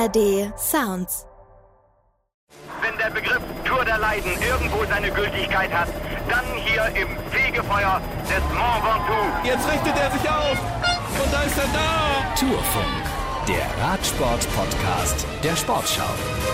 ARD Sounds. Wenn der Begriff Tour der Leiden irgendwo seine Gültigkeit hat, dann hier im Fegefeuer des Mont Ventoux. Jetzt richtet er sich auf und da ist er da. Tourfunk, der Radsport-Podcast der Sportschau.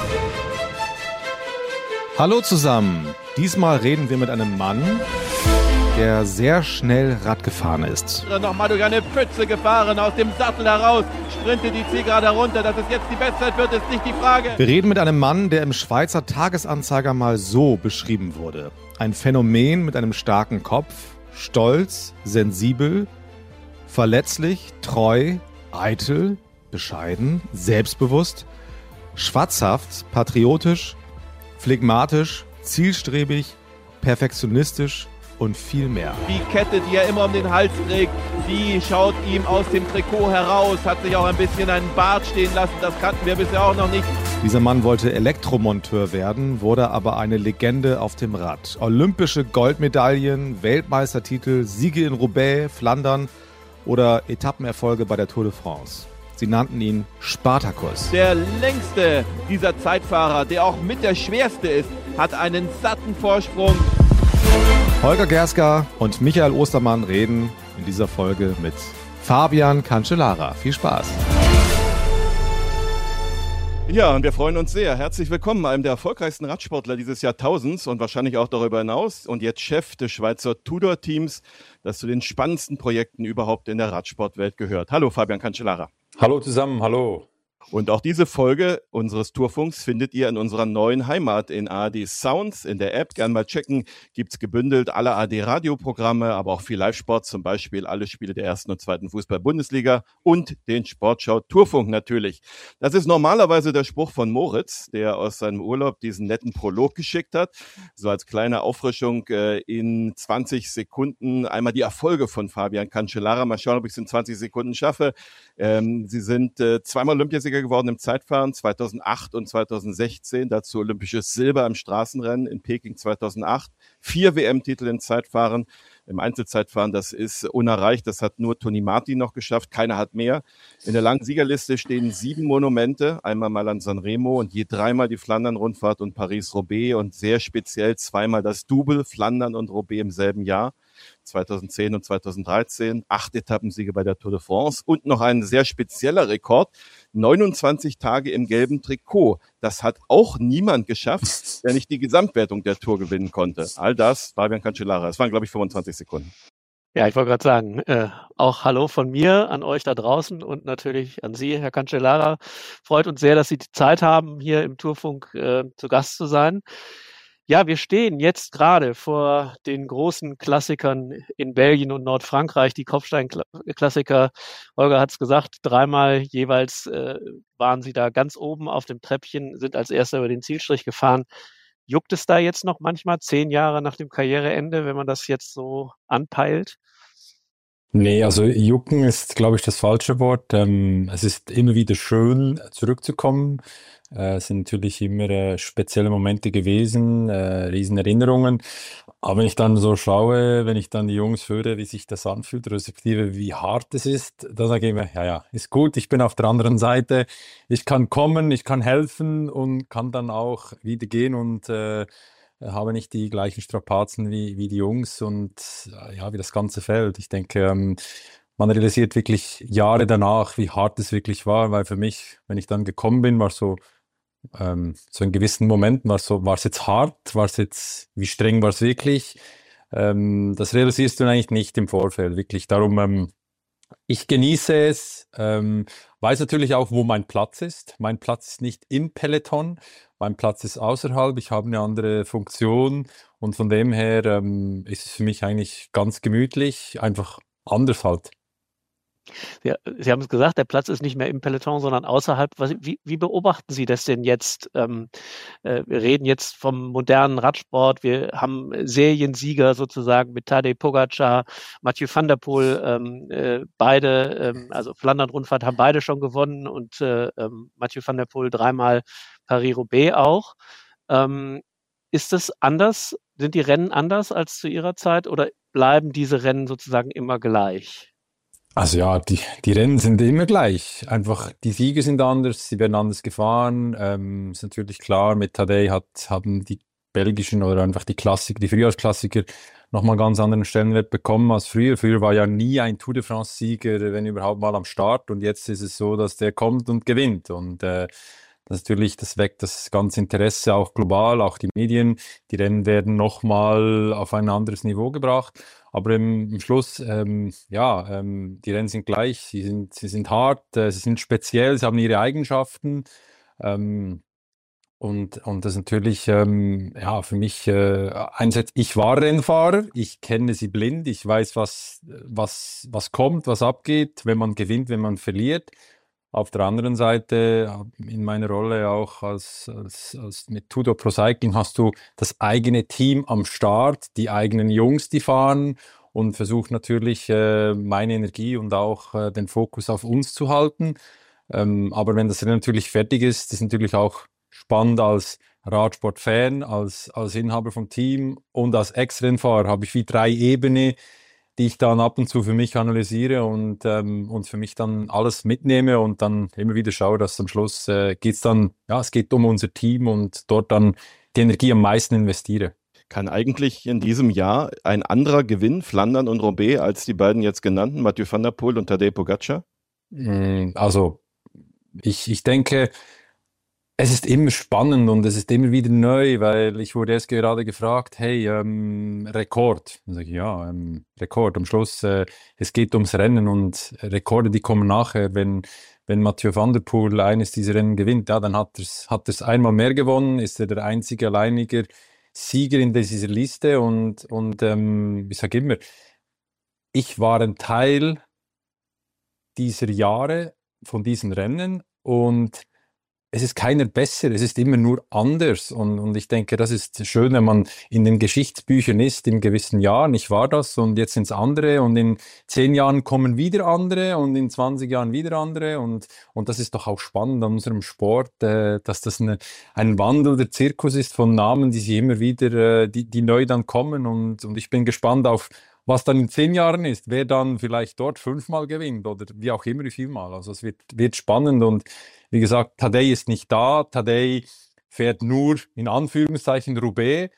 Hallo zusammen, diesmal reden wir mit einem Mann, der sehr schnell Rad gefahren ist. Nochmal durch eine Pfütze gefahren, aus dem Sattel heraus, sprintet die Zielgerade herunter. Dass es jetzt die Bestzeit wird, ist nicht die Frage. Wir reden mit einem Mann, der im Schweizer Tagesanzeiger mal so beschrieben wurde. Ein Phänomen mit einem starken Kopf, stolz, sensibel, verletzlich, treu, eitel, bescheiden, selbstbewusst, schwatzhaft, patriotisch, phlegmatisch, zielstrebig, perfektionistisch und viel mehr. Die Kette, die er immer um den Hals trägt, die schaut ihm aus dem Trikot heraus, hat sich auch ein bisschen einen Bart stehen lassen, das kannten wir bisher auch noch nicht. Dieser Mann wollte Elektromonteur werden, wurde aber eine Legende auf dem Rad. Olympische Goldmedaillen, Weltmeistertitel, Siege in Roubaix, Flandern oder Etappenerfolge bei der Tour de France. Sie nannten ihn Spartacus. Der längste dieser Zeitfahrer, der auch mit der schwerste ist, hat einen satten Vorsprung. Holger Gerska und Michael Ostermann reden in dieser Folge mit Fabian Cancellara. Viel Spaß! Ja, und wir freuen uns sehr. Herzlich willkommen, einem der erfolgreichsten Radsportler dieses Jahrtausends und wahrscheinlich auch darüber hinaus. Und jetzt Chef des Schweizer Tudor-Teams, das zu den spannendsten Projekten überhaupt in der Radsportwelt gehört. Hallo Fabian Cancellara. Hallo zusammen, hallo. Und auch diese Folge unseres Tourfunks findet ihr in unserer neuen Heimat in ARD Sounds, in der App. Gern mal checken, gibt's gebündelt alle ARD-Radioprogramme, aber auch viel Live-Sport, zum Beispiel alle Spiele der 1. und 2. Fußball-Bundesliga und den Sportschau Tourfunk natürlich. Das ist normalerweise der Spruch von Moritz, der aus seinem Urlaub diesen netten Prolog geschickt hat. So als kleine Auffrischung in 20 Sekunden einmal die Erfolge von Fabian Cancellara. Mal schauen, ob ich es in 20 Sekunden schaffe. Sie sind zweimal Olympiasieger geworden im Zeitfahren, 2008 und 2016, dazu olympisches Silber im Straßenrennen in Peking 2008, 4 WM-Titel im Zeitfahren, im Einzelzeitfahren, das ist unerreicht, das hat nur Toni Martin noch geschafft, keiner hat mehr. In der langen Siegerliste stehen 7 Monumente, einmal mal an Sanremo und je 3-mal die Flandern-Rundfahrt und Paris-Roubaix und sehr speziell 2-mal das Double Flandern und Roubaix im selben Jahr. 2010 und 2013, 8 Etappensiege bei der Tour de France und noch ein sehr spezieller Rekord, 29 Tage im gelben Trikot. Das hat auch niemand geschafft, der nicht die Gesamtwertung der Tour gewinnen konnte. All das, Fabian Cancellara. Das waren, glaube ich, 25 Sekunden. Ja, ich wollte gerade sagen, auch Hallo von mir an euch da draußen und natürlich an Sie, Herr Cancellara. Freut uns sehr, dass Sie die Zeit haben, hier im Tourfunk zu Gast zu sein. Ja, wir stehen jetzt gerade vor den großen Klassikern in Belgien und Nordfrankreich, die Kopfsteinklassiker. Holger hat es gesagt, 3-mal jeweils waren sie da ganz oben auf dem Treppchen, sind als Erster über den Zielstrich gefahren. Juckt es da jetzt noch manchmal 10 Jahre nach dem Karriereende, wenn man das jetzt so anpeilt? Nee, also jucken ist, glaube ich, das falsche Wort. Es ist immer wieder schön, zurückzukommen. Es sind natürlich immer spezielle Momente gewesen, Riesenerinnerungen. Aber wenn ich dann so schaue, wenn ich dann die Jungs höre, wie sich das anfühlt, respektive wie hart es ist, dann sage ich mir, ja, ist gut, ich bin auf der anderen Seite. Ich kann kommen, ich kann helfen und kann dann auch wieder gehen und habe nicht die gleichen Strapazen wie die Jungs und ja, wie das ganze Feld. Ich denke, man realisiert wirklich Jahre danach, wie hart es wirklich war, weil für mich, wenn ich dann gekommen bin, war so in gewissen Momenten war es jetzt hart, wie streng war es wirklich? Das realisierst du eigentlich nicht im Vorfeld, wirklich. Darum, ich genieße es, weiß natürlich auch, wo mein Platz ist. Mein Platz ist nicht im Peloton, mein Platz ist außerhalb, ich habe eine andere Funktion und von dem her ist es für mich eigentlich ganz gemütlich, einfach anders halt. Ja, Sie haben es gesagt, der Platz ist nicht mehr im Peloton, sondern außerhalb. Wie beobachten Sie das denn jetzt? Wir reden jetzt vom modernen Radsport. Wir haben Seriensieger sozusagen mit Tadej Pogačar, Mathieu van der Poel, beide, also Flandern-Rundfahrt haben beide schon gewonnen und Mathieu van der Poel 3-mal Paris-Roubaix auch. Ist das anders? Sind die Rennen anders als zu Ihrer Zeit oder bleiben diese Rennen sozusagen immer gleich? Also ja, die Rennen sind immer gleich. Einfach die Siege sind anders, sie werden anders gefahren. Ist natürlich klar, mit Tadej haben die belgischen oder einfach die Klassiker, die Frühjahrsklassiker nochmal einen ganz anderen Stellenwert bekommen als früher. Früher war ja nie ein Tour de France-Sieger, wenn überhaupt mal am Start. Und jetzt ist es so, dass der kommt und gewinnt. Und das natürlich, das weckt das ganze Interesse auch global, auch die Medien. Die Rennen werden nochmal auf ein anderes Niveau gebracht. Aber im Schluss, die Rennen sind gleich, sie sind hart, sie sind speziell, sie haben ihre Eigenschaften. Ähm, und das ist natürlich, für mich einerseits, ich war Rennfahrer, ich kenne sie blind, ich weiß, was kommt, was abgeht, wenn man gewinnt, wenn man verliert. Auf der anderen Seite, in meiner Rolle auch als mit Tudor Pro Cycling, hast du das eigene Team am Start, die eigenen Jungs, die fahren und versuche natürlich meine Energie und auch den Fokus auf uns zu halten. Aber wenn das Rennen natürlich fertig ist natürlich auch spannend als Radsport-Fan, als Inhaber vom Team und als Ex-Rennfahrer habe ich wie 3 Ebenen, die ich dann ab und zu für mich analysiere und für mich dann alles mitnehme und dann immer wieder schaue, dass am Schluss geht's dann, ja, es geht um unser Team und dort dann die Energie am meisten investiere. Kann eigentlich in diesem Jahr ein anderer gewinnen, Flandern und Roubaix, als die beiden jetzt genannten, Mathieu van der Poel und Tadej Pogacar? Also, ich denke, es ist immer spannend und es ist immer wieder neu, weil ich wurde erst gerade gefragt, hey, Rekord. Dann sage ich, ja, Rekord. Am Schluss, es geht ums Rennen und Rekorde, die kommen nachher. Wenn Mathieu van der Poel eines dieser Rennen gewinnt, ja, dann hat er's einmal mehr gewonnen, ist er der einzige alleinige Sieger in dieser Liste und ich sage immer, ich war ein Teil dieser Jahre von diesen Rennen und es ist keiner besser, es ist immer nur anders. Und ich denke, das ist schön, wenn man in den Geschichtsbüchern ist, in gewissen Jahren. Ich war das und jetzt sind es andere und in 10 Jahren kommen wieder andere und in 20 Jahren wieder andere. Und das ist doch auch spannend an unserem Sport, dass das ein wandelnder Zirkus ist von Namen, die sich immer wieder, die neu dann kommen. Und ich bin gespannt auf, was dann in 10 Jahren ist, wer dann vielleicht dort 5-mal gewinnt oder wie auch immer wie vielmal. Also es wird spannend und wie gesagt, Tadej ist nicht da. Tadej fährt nur in Anführungszeichen Roubaix,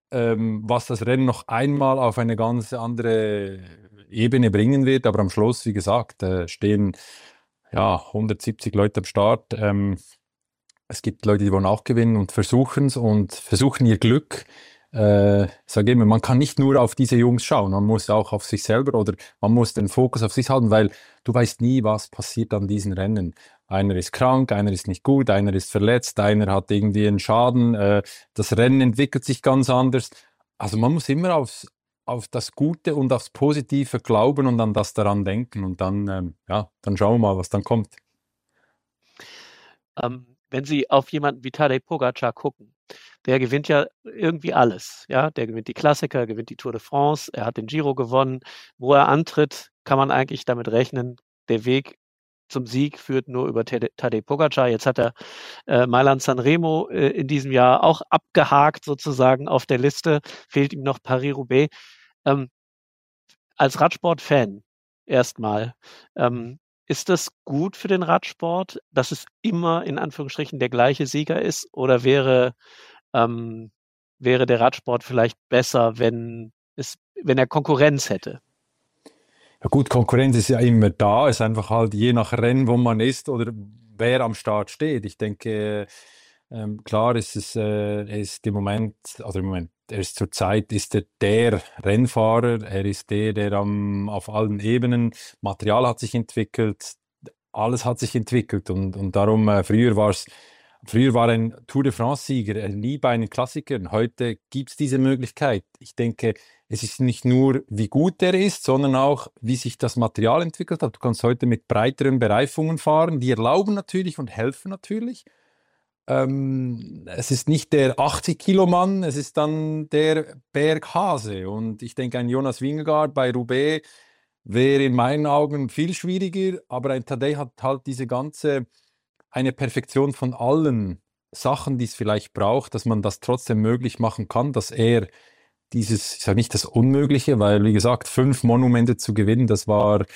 was das Rennen noch einmal auf eine ganz andere Ebene bringen wird. Aber am Schluss, wie gesagt, stehen ja 170 Leute am Start. Es gibt Leute, die wollen auch gewinnen und versuchen es und versuchen ihr Glück. Ich sage immer, man kann nicht nur auf diese Jungs schauen, man muss auch auf sich selber oder man muss den Fokus auf sich halten, weil du weißt nie, was passiert an diesen Rennen. Einer ist krank, einer ist nicht gut, einer ist verletzt, einer hat irgendwie einen Schaden, das Rennen entwickelt sich ganz anders. Also man muss immer auf das Gute und aufs Positive glauben und an das daran denken und dann, dann schauen wir mal, was dann kommt. Wenn Sie auf jemanden wie Tadej Pogacar gucken, der gewinnt ja irgendwie alles. Ja, der gewinnt die Klassiker, gewinnt die Tour de France, er hat den Giro gewonnen. Wo er antritt, kann man eigentlich damit rechnen, der Weg zum Sieg führt nur über Tadej Pogacar. Jetzt hat er Mailand-San Remo in diesem Jahr auch abgehakt sozusagen auf der Liste. Fehlt ihm noch Paris-Roubaix. Als Radsport-Fan erstmal, ist das gut für den Radsport, dass es immer in Anführungsstrichen der gleiche Sieger ist? Oder wäre der Radsport vielleicht besser, wenn er Konkurrenz hätte? Ja gut, Konkurrenz ist ja immer da, ist einfach halt je nach Rennen, wo man ist oder wer am Start steht. Ich denke, klar ist er ist er ist zurzeit der Rennfahrer, er ist der auf allen Ebenen, Material hat sich entwickelt, alles hat sich entwickelt und darum, früher war ein Tour de France-Sieger nie bei einem Klassiker. Heute gibt es diese Möglichkeit. Ich denke, es ist nicht nur, wie gut der ist, sondern auch, wie sich das Material entwickelt hat. Du kannst heute mit breiteren Bereifungen fahren, die erlauben natürlich und helfen natürlich. Es ist nicht der 80-Kilo-Mann, es ist dann der Berghase. Und ich denke, ein Jonas Vingegaard bei Roubaix wäre in meinen Augen viel schwieriger, aber ein Tadej hat halt eine Perfektion von allen Sachen, die es vielleicht braucht, dass man das trotzdem möglich machen kann, dass er ich sage nicht das Unmögliche, weil, wie gesagt, 5 Monumente zu gewinnen, das war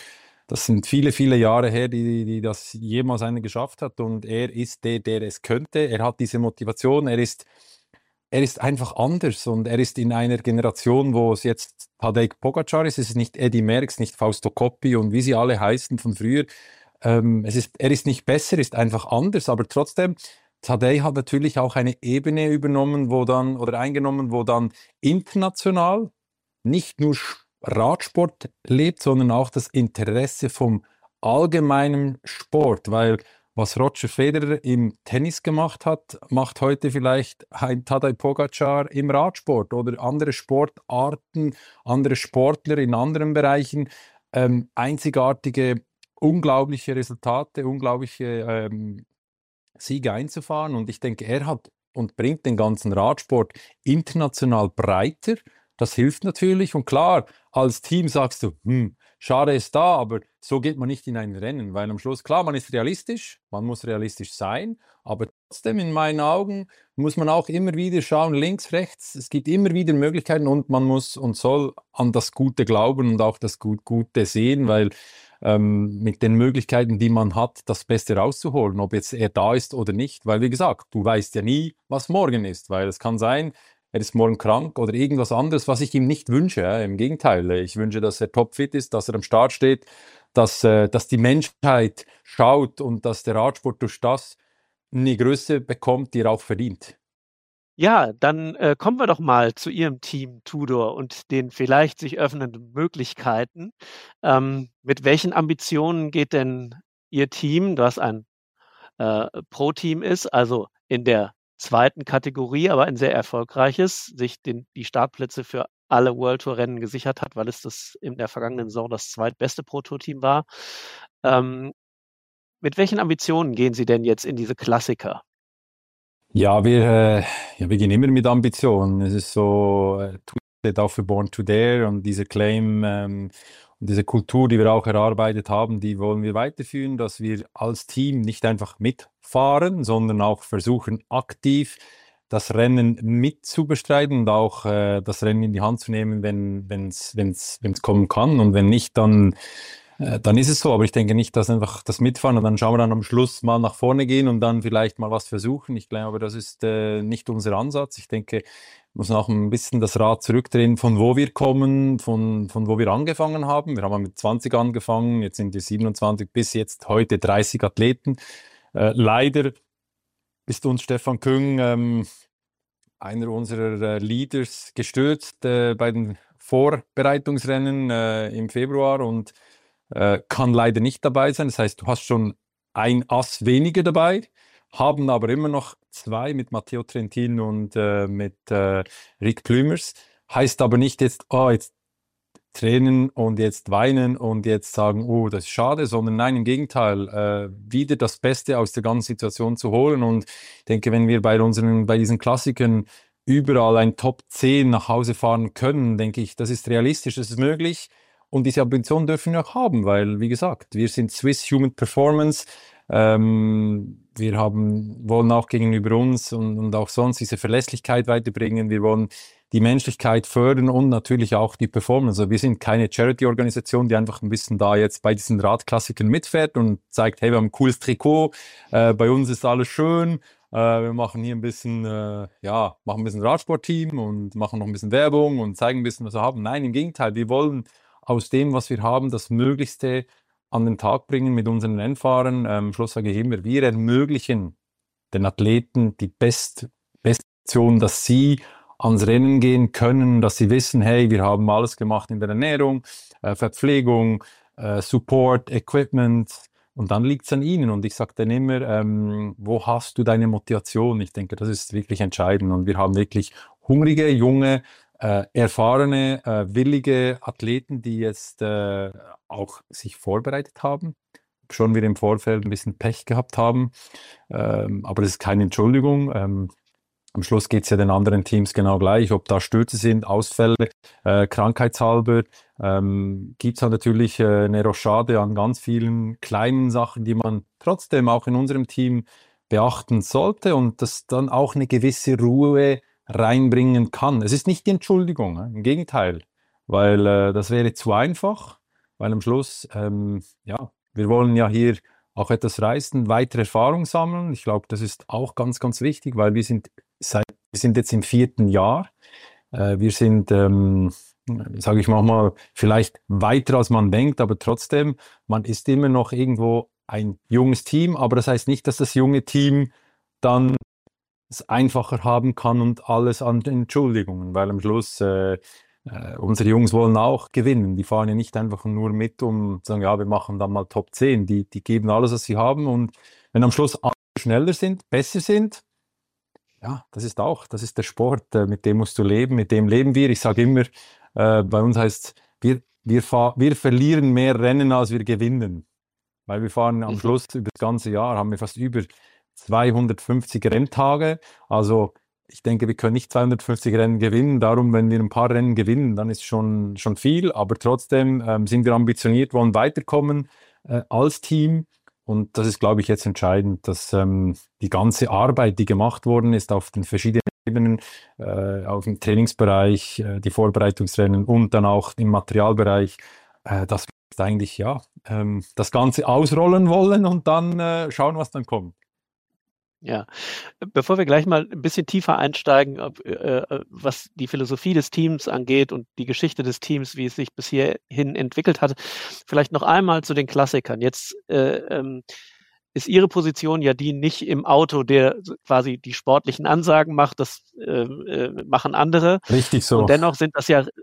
das sind viele, viele Jahre her, die das jemals einer geschafft hat. Und er ist der es könnte. Er hat diese Motivation. Er ist einfach anders und er ist in einer Generation, wo es jetzt Tadej Pogačar ist. Es ist nicht Eddy Merckx, nicht Fausto Coppi und wie sie alle heißen von früher. Er ist nicht besser, ist einfach anders, aber trotzdem, Tadej hat natürlich auch eine Ebene übernommen, eingenommen, wo dann international nicht nur Radsport lebt, sondern auch das Interesse vom allgemeinen Sport, weil was Roger Federer im Tennis gemacht hat, macht heute vielleicht ein Tadej Pogačar im Radsport oder andere Sportarten, andere Sportler in anderen Bereichen, einzigartige, unglaubliche Resultate, unglaubliche Siege einzufahren. Und ich denke, er hat und bringt den ganzen Radsport international breiter. Das hilft natürlich. Und klar, als Team sagst du, schade ist da, aber so geht man nicht in ein Rennen, weil am Schluss, klar, man ist realistisch, man muss realistisch sein, aber trotzdem in meinen Augen muss man auch immer wieder schauen, links, rechts, es gibt immer wieder Möglichkeiten und man muss und soll an das Gute glauben und auch das Gute sehen, weil mit den Möglichkeiten, die man hat, das Beste rauszuholen, ob jetzt er da ist oder nicht, weil wie gesagt, du weißt ja nie, was morgen ist, weil es kann sein, er ist morgen krank oder irgendwas anderes, was ich ihm nicht wünsche. Im Gegenteil, ich wünsche, dass er topfit ist, dass er am Start steht, dass die Menschheit schaut und dass der Radsport durch das eine Größe bekommt, die er auch verdient. Ja, dann kommen wir doch mal zu Ihrem Team Tudor und den vielleicht sich öffnenden Möglichkeiten. Mit welchen Ambitionen geht denn Ihr Team, das ein Pro-Team ist, also in der zweiten Kategorie, aber ein sehr erfolgreiches, sich die Startplätze für alle World Tour Rennen gesichert hat, weil es das in der vergangenen Saison das zweitbeste Pro Tour Team war. Mit welchen Ambitionen gehen Sie denn jetzt in diese Klassiker? Ja, wir gehen immer mit Ambitionen. Es ist so, auch für Born to Dare und dieser Claim und diese Kultur, die wir auch erarbeitet haben, die wollen wir weiterführen, dass wir als Team nicht einfach mitfahren, sondern auch versuchen, aktiv das Rennen mitzubestreiten und auch das Rennen in die Hand zu nehmen, wenn es kommen kann. Und wenn nicht, dann ist es so. Aber ich denke nicht, dass einfach das Mitfahren und dann schauen wir dann am Schluss mal nach vorne gehen und dann vielleicht mal was versuchen. Ich glaube, das ist nicht unser Ansatz. Ich denke, muss auch ein bisschen das Rad zurückdrehen, von wo wir kommen, von wo wir angefangen haben. Wir haben mit 20 angefangen, jetzt sind wir 27 bis jetzt heute 30 Athleten. Leider ist uns Stefan Küng, einer unserer Leaders, gestürzt bei den Vorbereitungsrennen im Februar und kann leider nicht dabei sein. Das heißt, du hast schon ein Ass weniger dabei, haben aber immer noch zwei mit Matteo Trentin und mit Rick Plümers. Heißt aber nicht jetzt tränen und jetzt weinen und jetzt sagen, oh, das ist schade, sondern nein, im Gegenteil, wieder das Beste aus der ganzen Situation zu holen. Und ich denke, wenn wir bei diesen Klassikern überall ein Top 10 nach Hause fahren können, denke ich, das ist realistisch, das ist möglich. Und diese Ambition dürfen wir auch haben, weil, wie gesagt, wir sind Swiss Human Performance. Wir wollen auch gegenüber uns und auch sonst diese Verlässlichkeit weiterbringen. Wir wollen die Menschlichkeit fördern und natürlich auch die Performance. Also wir sind keine Charity-Organisation, die einfach ein bisschen da jetzt bei diesen Radklassikern mitfährt und zeigt, hey, wir haben ein cooles Trikot, bei uns ist alles schön. Wir machen hier ein bisschen, machen ein bisschen Radsportteam und machen noch ein bisschen Werbung und zeigen ein bisschen, was wir haben. Nein, im Gegenteil, wir wollen aus dem, was wir haben, das Möglichste an den Tag bringen mit unseren Rennfahrern. Am Schluss sage ich immer, wir ermöglichen den Athleten die beste Option, dass sie ans Rennen gehen können, dass sie wissen, hey, wir haben alles gemacht in der Ernährung, Verpflegung, Support, Equipment und dann liegt es an ihnen. Und ich sage dann immer, wo hast du deine Motivation? Ich denke, das ist wirklich entscheidend und wir haben wirklich hungrige, junge, erfahrene, willige Athleten, die jetzt auch sich vorbereitet haben. Schon wir im Vorfeld ein bisschen Pech gehabt haben, aber das ist keine Entschuldigung. Am Schluss geht es ja den anderen Teams genau gleich, ob da Stürze sind, Ausfälle, krankheitshalber. Gibt es halt natürlich eine Rochade an ganz vielen kleinen Sachen, die man trotzdem auch in unserem Team beachten sollte und das dann auch eine gewisse Ruhe reinbringen kann. Es ist nicht die Entschuldigung, im Gegenteil, weil das wäre zu einfach. weil am Schluss, ja, wir wollen ja hier auch etwas reißen, weitere Erfahrung sammeln. Ich glaube, das ist auch ganz, ganz wichtig, weil wir sind jetzt im 4. Jahr. Wir sind, sage ich mal, vielleicht weiter als man denkt, aber trotzdem, man ist immer noch irgendwo ein junges Team, aber das heißt nicht, dass das junge Team dann es einfacher haben kann und alles an Entschuldigungen, weil am Schluss unsere Jungs wollen auch gewinnen. Die fahren ja nicht einfach nur mit, um zu sagen, ja, wir machen dann mal Top 10. Die geben alles, was sie haben, und wenn am Schluss alle schneller sind, besser sind, ja, das ist der Sport, mit dem musst du leben, mit dem leben wir. Ich sage immer, bei uns heißt wir verlieren mehr Rennen, als wir gewinnen, weil wir fahren am Schluss über das ganze Jahr, haben wir fast über 250 Renntage. Also ich denke, wir können nicht 250 Rennen gewinnen. Darum, wenn wir ein paar Rennen gewinnen, dann ist schon viel. Aber trotzdem sind wir ambitioniert, wollen weiterkommen als Team. Und das ist, glaube ich, jetzt entscheidend, dass die ganze Arbeit, die gemacht worden ist auf den verschiedenen Ebenen, auf dem Trainingsbereich, die Vorbereitungsrennen und dann auch im Materialbereich, dass wir eigentlich das Ganze ausrollen wollen und dann schauen, was dann kommt. Ja, bevor wir gleich mal ein bisschen tiefer einsteigen, was die Philosophie des Teams angeht und die Geschichte des Teams, wie es sich bis hierhin entwickelt hat, vielleicht noch einmal zu den Klassikern. Jetzt ist Ihre Position ja die nicht im Auto, der quasi die sportlichen Ansagen macht, das machen andere. Richtig so. Und dennoch sind das ja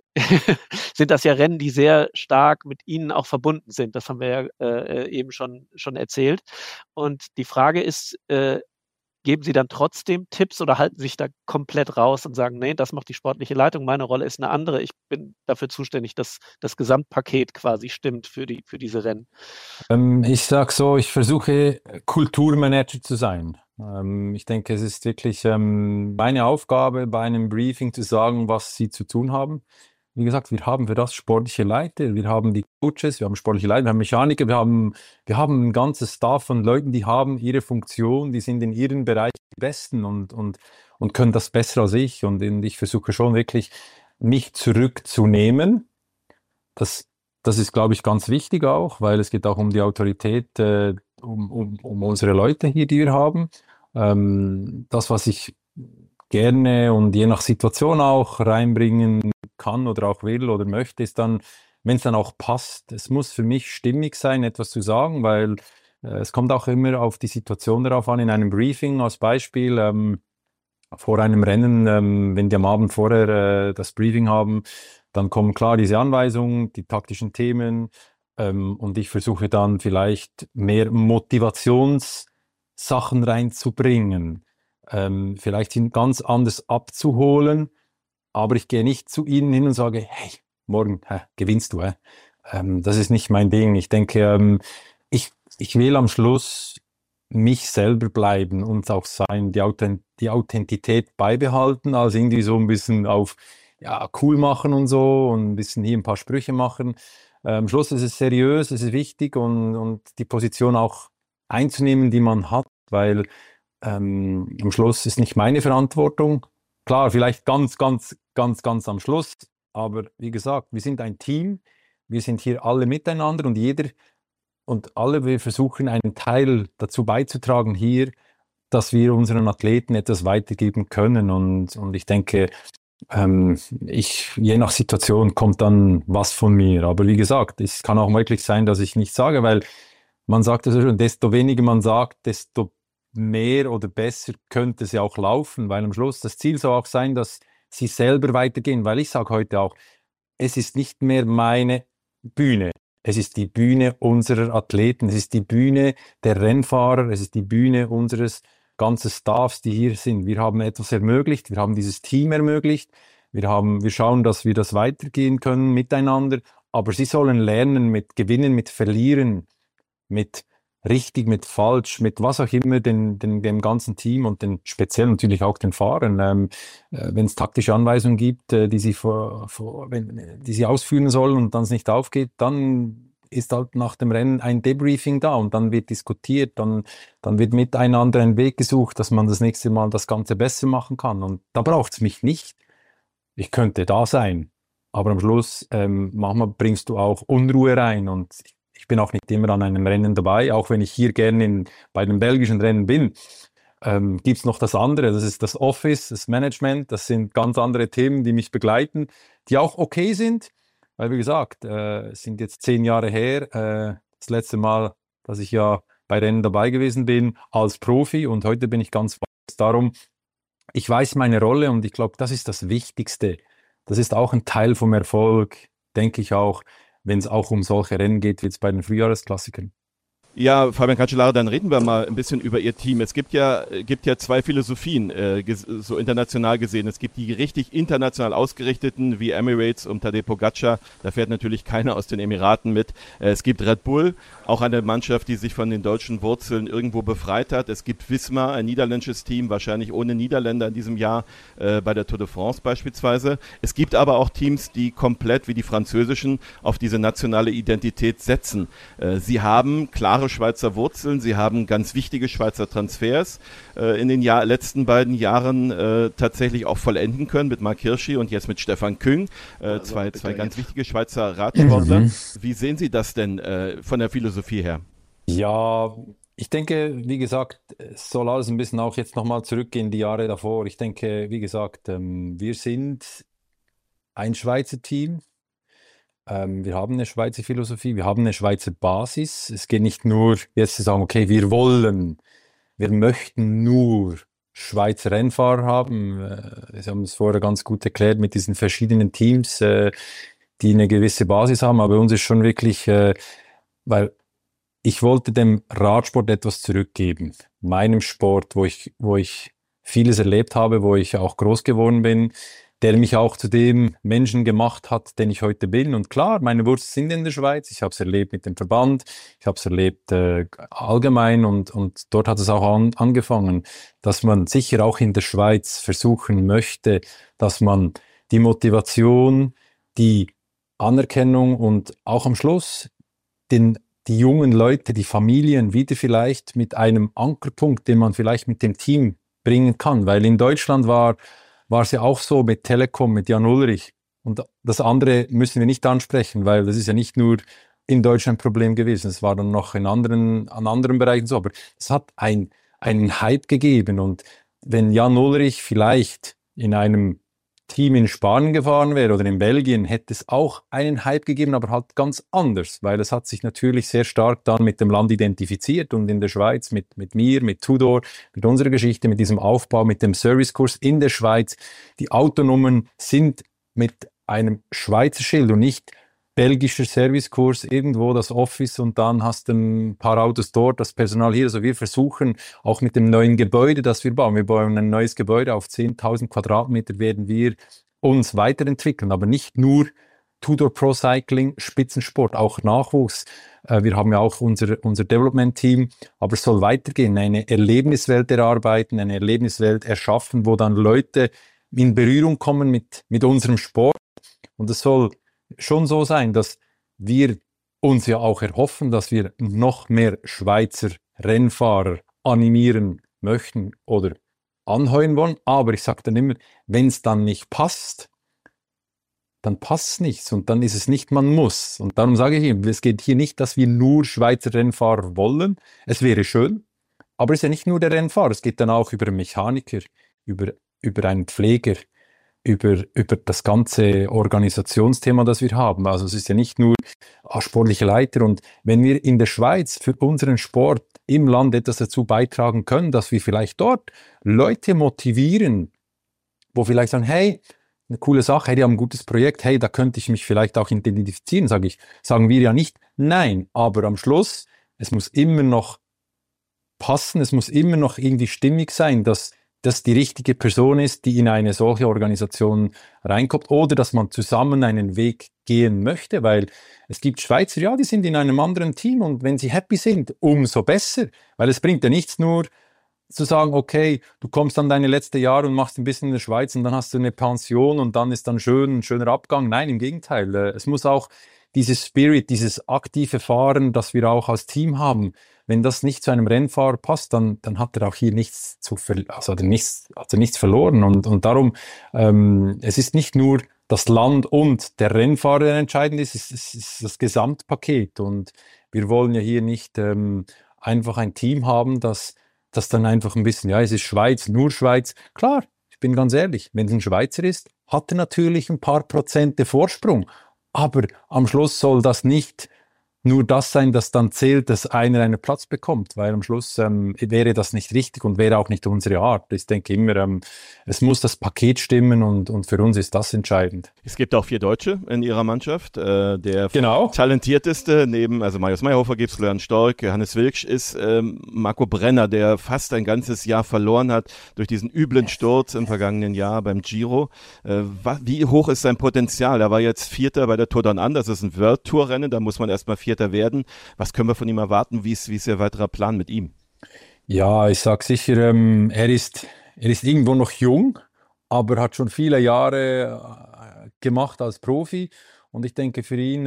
Rennen, die sehr stark mit Ihnen auch verbunden sind. Das haben wir ja eben schon erzählt. Und die Frage ist, geben Sie dann trotzdem Tipps oder halten Sie sich da komplett raus und sagen, nee, das macht die sportliche Leitung, meine Rolle ist eine andere. Ich bin dafür zuständig, dass das Gesamtpaket quasi stimmt für diese Rennen. Ich sage so, ich versuche Kulturmanager zu sein. Ich denke, es ist wirklich meine Aufgabe, bei einem Briefing zu sagen, was Sie zu tun haben. Wie gesagt, wir haben für das sportliche Leiter, wir haben die Coaches, wir haben sportliche Leiter, wir haben Mechaniker, wir haben ein ganzes Staff von Leuten, die haben ihre Funktion, die sind in ihrem Bereich die Besten und können das besser als ich. Und ich versuche schon wirklich, mich zurückzunehmen. Das ist, glaube ich, ganz wichtig auch, weil es geht auch um die Autorität, um unsere Leute hier, die wir haben. Das, was ich gerne und je nach Situation auch reinbringen kann oder auch will oder möchte, ist dann, wenn es dann auch passt. Es muss für mich stimmig sein, etwas zu sagen, weil es kommt auch immer auf die Situation darauf an. In einem Briefing als Beispiel, vor einem Rennen, wenn die am Abend vorher das Briefing haben, dann kommen klar diese Anweisungen, die taktischen Themen, und ich versuche dann vielleicht mehr Motivationssachen reinzubringen, vielleicht ihn ganz anders abzuholen, aber ich gehe nicht zu ihnen hin und sage, hey, morgen gewinnst du. Das ist nicht mein Ding. Ich denke, ich will am Schluss mich selber bleiben und auch sein, die Authentität beibehalten, also irgendwie so ein bisschen auf cool machen und so und ein bisschen hier ein paar Sprüche machen. Am Schluss ist es seriös, es ist wichtig und die Position auch einzunehmen, die man hat, weil am Schluss ist nicht meine Verantwortung. Klar, vielleicht ganz am Schluss, aber wie gesagt, wir sind ein Team, wir sind hier alle miteinander und wir versuchen einen Teil dazu beizutragen hier, dass wir unseren Athleten etwas weitergeben können und ich denke, je nach Situation kommt dann was von mir, aber wie gesagt, es kann auch wirklich sein, dass ich nichts sage, weil man sagt es ja schon, desto weniger man sagt, desto mehr oder besser könnte es ja auch laufen, weil am Schluss das Ziel soll auch sein, dass sie selber weitergehen, weil ich sage heute auch, es ist nicht mehr meine Bühne, es ist die Bühne unserer Athleten, es ist die Bühne der Rennfahrer, es ist die Bühne unseres ganzen Staffs, die hier sind. Wir haben etwas ermöglicht, wir haben dieses Team ermöglicht, wir schauen, dass wir das weitergehen können miteinander, aber sie sollen lernen mit Gewinnen, mit Verlieren, mit richtig, mit falsch, mit was auch immer, dem ganzen Team und speziell natürlich auch den Fahrern. Wenn es taktische Anweisungen gibt, die sie ausführen sollen und dann es nicht aufgeht, dann ist halt nach dem Rennen ein Debriefing da und dann wird diskutiert, dann wird miteinander ein Weg gesucht, dass man das nächste Mal das Ganze besser machen kann. Und da braucht es mich nicht. Ich könnte da sein. aber am Schluss manchmal bringst du auch Unruhe rein und ich bin auch nicht immer an einem Rennen dabei, auch wenn ich hier gerne bei den belgischen Rennen bin. Gibt es noch das andere, das ist das Office, das Management, das sind ganz andere Themen, die mich begleiten, die auch okay sind, weil wie gesagt, es sind jetzt 10 Jahre her, das letzte Mal, dass ich ja bei Rennen dabei gewesen bin als Profi und heute bin ich ganz weiß darum, ich weiß meine Rolle und ich glaube, das ist das Wichtigste. Das ist auch ein Teil vom Erfolg, denke ich auch, wenn es auch um solche Rennen geht, wie jetzt bei den Frühjahresklassikern. Ja, Fabian Cancellara, dann reden wir mal ein bisschen über Ihr Team. Es gibt ja zwei Philosophien, so international gesehen. Es gibt die richtig international ausgerichteten, wie Emirates und Tadej Pogacar. Da fährt natürlich keiner aus den Emiraten mit. Es gibt Red Bull, auch eine Mannschaft, die sich von den deutschen Wurzeln irgendwo befreit hat. Es gibt Visma, ein niederländisches Team, wahrscheinlich ohne Niederländer in diesem Jahr, bei der Tour de France beispielsweise. Es gibt aber auch Teams, die komplett wie die französischen auf diese nationale Identität setzen. Sie haben klare Schweizer Wurzeln, sie haben ganz wichtige Schweizer Transfers in den letzten beiden Jahren tatsächlich auch vollenden können mit Marc Hirschi und jetzt mit Stefan Küng, zwei ganz wichtige Schweizer Radsportler. Wie sehen Sie das denn von der Philosophie her? Ja, ich denke, wie gesagt, es soll alles ein bisschen auch jetzt nochmal zurückgehen, die Jahre davor. Ich denke, wie gesagt, wir sind ein Schweizer Team. Wir haben eine Schweizer Philosophie, wir haben eine Schweizer Basis. Es geht nicht nur jetzt zu sagen, okay, wir möchten nur Schweizer Rennfahrer haben. Sie haben es vorher ganz gut erklärt mit diesen verschiedenen Teams, die eine gewisse Basis haben. Aber bei uns ist schon wirklich, weil ich wollte dem Radsport etwas zurückgeben. Meinem Sport, wo ich vieles erlebt habe, wo ich auch groß geworden bin, der mich auch zu dem Menschen gemacht hat, den ich heute bin. Und klar, meine Wurzeln sind in der Schweiz. Ich habe es erlebt mit dem Verband, ich habe es erlebt allgemein und dort hat es auch angefangen, dass man sicher auch in der Schweiz versuchen möchte, dass man die Motivation, die Anerkennung und auch am Schluss die jungen Leute, die Familien wieder vielleicht mit einem Ankerpunkt, den man vielleicht mit dem Team bringen kann. Weil in Deutschland war es ja auch so mit Telekom, mit Jan Ullrich. Und das andere müssen wir nicht ansprechen, weil das ist ja nicht nur in Deutschland ein Problem gewesen. Es war dann noch an anderen Bereichen so. Aber es hat einen Hype gegeben. Und wenn Jan Ullrich vielleicht in einem Team in Spanien gefahren wäre oder in Belgien, hätte es auch einen Hype gegeben, aber halt ganz anders, weil es hat sich natürlich sehr stark dann mit dem Land identifiziert und in der Schweiz mit mir, mit Tudor, mit unserer Geschichte, mit diesem Aufbau, mit dem Servicekurs in der Schweiz. Die Autonummern sind mit einem Schweizer Schild und nicht belgischer Servicekurs, irgendwo das Office und dann hast du ein paar Autos dort, das Personal hier. Also wir versuchen auch mit dem neuen Gebäude, das wir bauen ein neues Gebäude auf 10.000 Quadratmeter, werden wir uns weiterentwickeln, aber nicht nur Tudor Pro Cycling, Spitzensport, auch Nachwuchs. Wir haben ja auch unser Development-Team, aber es soll weitergehen, eine Erlebniswelt erarbeiten, eine Erlebniswelt erschaffen, wo dann Leute in Berührung kommen mit unserem Sport und es soll schon so sein, dass wir uns ja auch erhoffen, dass wir noch mehr Schweizer Rennfahrer animieren möchten oder anheuern wollen. Aber ich sage dann immer, wenn es dann nicht passt, dann passt es nicht und dann ist es nicht, man muss. Und darum sage ich ihm, es geht hier nicht, dass wir nur Schweizer Rennfahrer wollen. Es wäre schön, aber es ist ja nicht nur der Rennfahrer. Es geht dann auch über einen Mechaniker, über einen Pfleger, über das ganze Organisationsthema, das wir haben. Also es ist ja nicht nur sportliche Leiter. Und wenn wir in der Schweiz für unseren Sport im Land etwas dazu beitragen können, dass wir vielleicht dort Leute motivieren, wo vielleicht sagen, hey, eine coole Sache, hey, die haben ein gutes Projekt, hey, da könnte ich mich vielleicht auch identifizieren, sagen wir ja nicht nein, aber am Schluss, es muss immer noch passen, es muss immer noch irgendwie stimmig sein, dass das die richtige Person ist, die in eine solche Organisation reinkommt oder dass man zusammen einen Weg gehen möchte, weil es gibt Schweizer, ja, die sind in einem anderen Team und wenn sie happy sind, umso besser, weil es bringt ja nichts nur zu sagen, okay, du kommst dann deine letzten Jahre und machst ein bisschen in der Schweiz und dann hast du eine Pension und dann ist dann ein schöner Abgang. Nein, im Gegenteil, es muss auch dieses Spirit, dieses aktive Fahren, das wir auch als Team haben. wenn das nicht zu einem Rennfahrer passt, dann hat er auch hier nichts nichts verloren. Und darum, es ist nicht nur das Land und der Rennfahrer, der entscheidend ist, es ist das Gesamtpaket. Und wir wollen ja hier nicht einfach ein Team haben, das dann einfach ein bisschen, ja, es ist Schweiz, nur Schweiz. Klar, ich bin ganz ehrlich, wenn es ein Schweizer ist, hat er natürlich ein paar Prozente Vorsprung. Aber am Schluss soll das nicht nur das sein, das dann zählt, dass einer einen Platz bekommt, weil am Schluss wäre das nicht richtig und wäre auch nicht unsere Art. Ich denke immer, es muss das Paket stimmen und für uns ist das entscheidend. Es gibt auch 4 Deutsche in Ihrer Mannschaft. Der Genau. talentierteste also Marius Mayhofer gibt es, Florian Stork, Hannes Wilksch ist Marco Brenner, der fast ein ganzes Jahr verloren hat durch diesen üblen Sturz im vergangenen Jahr beim Giro. Wie hoch ist sein Potenzial? Er war jetzt Vierter bei der Tour Down Under, das ist ein World Tour Rennen, da muss man erstmal Vierter werden. Was können wir von ihm erwarten? Wie ist Ihr weiterer Plan mit ihm? Ja, ich sage sicher, er ist irgendwo noch jung, aber hat schon viele Jahre gemacht als Profi. Und ich denke für ihn,